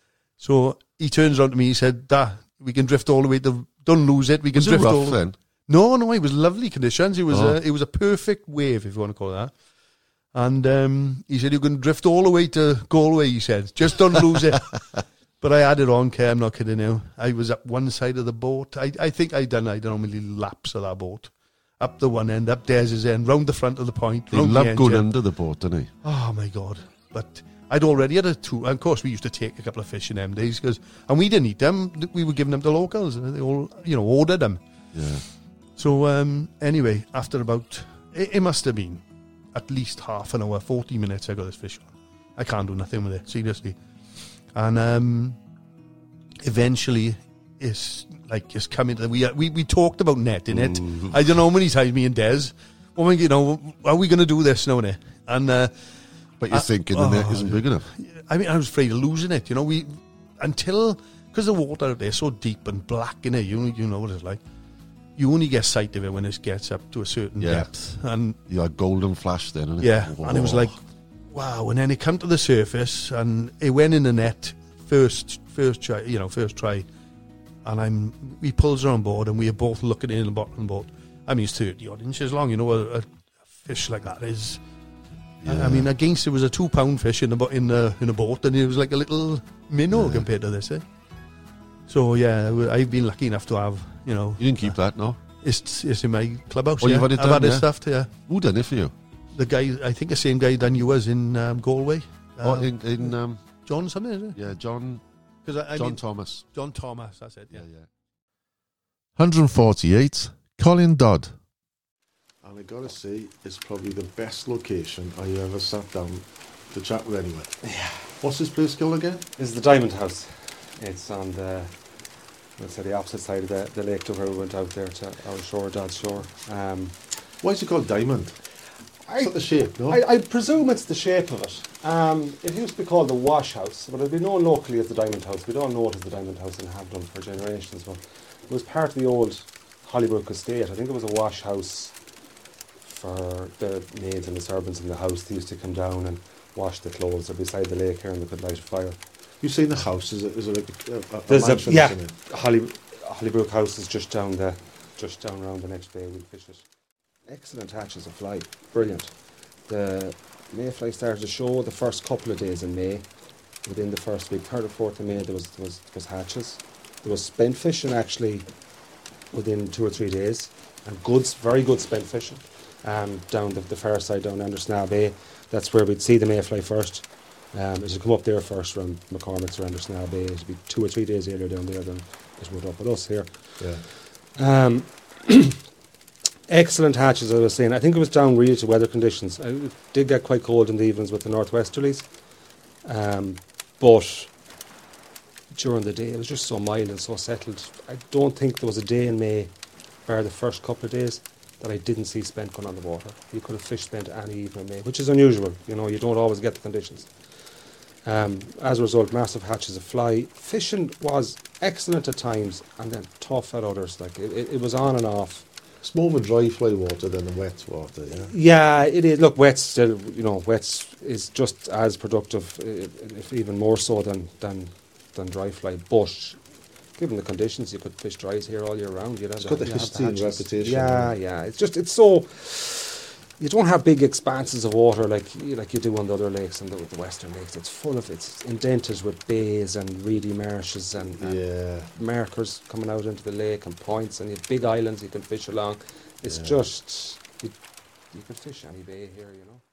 So he turns around to me, he said, Dad, we can drift all the way to, don't lose it, we can Was it drift rough all then? No, no, it was lovely conditions. It was, Oh. a, it was a perfect wave, if you want to call it that. And um, he said, you can drift all the way to Galway, he said. Just don't lose it. But I had it on, Care, I'm not kidding you. I was up one side of the boat. I, I think I'd done, I don't know how many laps of that boat. Up the one end, up Des's end, round the front of the point. He round loved the going engine. under the boat, didn't he? Oh, my God. But I'd already had a two. And of course, we used to take a couple of fish in them days. Cause, and we didn't eat them. We were giving them to locals. They all, you know, ordered them. Yeah. So, um, anyway, after about, it, it must have been at least half an hour, forty minutes, I got this fish on. I can't do nothing with it, seriously. And um, eventually, it's like it's coming to, we, we, we talked about netting it. Ooh. I don't know how many times, me and Des, well, you know, are we going to do this now, innit? And, uh, But you're I- thinking the net isn't big enough. I mean, I was afraid of losing it, you know, we, until, because the water out there is so deep and black in it, you, you know what it's like. You only get sight of it when it gets up to a certain Yeah. depth. And You had golden flash then, innit? yeah, and it was Whoa. like, wow. And then it come to the surface, and it went in the net first, first try, you know, first try. And I'm, we pulls her on board, and we are both looking in the bottom of the boat. I mean, it's thirty odd inches long. You know, a, a fish like that is. I- I Yeah. mean, against it was a two pound fish in the bo- in the in a boat, and it was like a little minnow Yeah. compared to this. Eh? So yeah, I- I've been lucky enough to have, you know. You didn't keep that, no? It's it's in my clubhouse. Oh, yeah. you've had it I've done, had it yeah? stuffed. Yeah. Who done it for you? The guy, I think the same guy done yours in um, Galway. Oh, Uh, in, in um, John something, is it? yeah, John, Because I, I John mean, Thomas. John Thomas, that's it. Yeah. Yeah, yeah. one hundred forty-eight, Colin Dodd. And I gotta say, it's probably the best location I ever sat down to chat with anyone. Yeah. What's this place called again? This is the Diamond House. It's on the, let's say, the opposite side of the, the lake to where we went out there to our shore, Dad's shore. Um, Why is it called Diamond? It's not the shape, no? I, I presume it's the shape of it. Um, it used to be called the Wash House, but it'd be known locally as the Diamond House. We don't know it as the Diamond House and have done for generations, but it was part of the old Hollybrook estate. I think it was a wash house for the maids and the servants in the house. They used to come down and wash the clothes. They're beside the lake here and they could light a fire. You say the house, is it, is it like a, a, a There's a, mansion, yeah, isn't it? Holly, Hollybrook House is just down the, just down around the next bay. We'll fish it. Excellent hatches of fly, brilliant. The mayfly started to show the first couple of days in May. Within the first week, third or fourth of May, there was there was, there was hatches. There was spent fishing actually within two or three days, and good, very good spent fishing um, down the, the far side, down under Snell Bay. That's where we'd see the mayfly first. Um, it would come up there first from McCormick's or under Snell Bay. It would be two or three days earlier down there than it would up with us here. Yeah. Um, excellent hatches, as I was saying. I think it was down really to weather conditions. It did get quite cold in the evenings with the northwesterlies, um, but during the day it was just so mild and so settled. I don't think there was a day in May, bar the first couple of days, that I didn't see spent going on the water. You could have fished spent any evening in May, which is unusual. You know, you don't always get the conditions. Um, as a result, massive hatches of fly. Fishing was excellent at times and then tough at others. Like it, it, it was on and off. It's more of a dry fly water than a wet water, yeah? Yeah, it is. Look, wet's still, you know, wet's is just as productive, if even more so than, than, than dry fly. But given the conditions, you could fish dries here all year round. You know, it's got the pristine reputation. Yeah, yeah. It's just, it's so, you don't have big expanses of water like like you do on the other lakes and the, the western lakes. It's full of, it's indented with bays and reedy marshes and, and yeah. markers coming out into the lake and points, and you have big islands you can fish along. It's Yeah. just, you, you can fish any bay here, you know.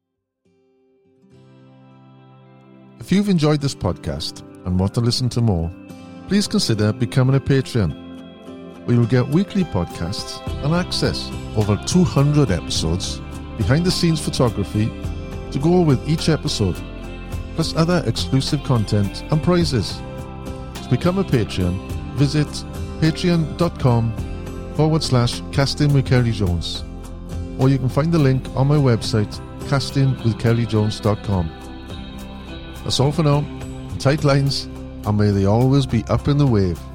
If you've enjoyed this podcast and want to listen to more, please consider becoming a Patreon. We will get weekly podcasts and access over two hundred episodes, behind the scenes photography to go with each episode, plus other exclusive content and prizes. To become a Patreon, visit patreon.com forward slash casting with Kelly Jones, or you can find the link on my website, casting with kelly jones dot com. That's all for now. Tight lines, and may they always be up in the wave.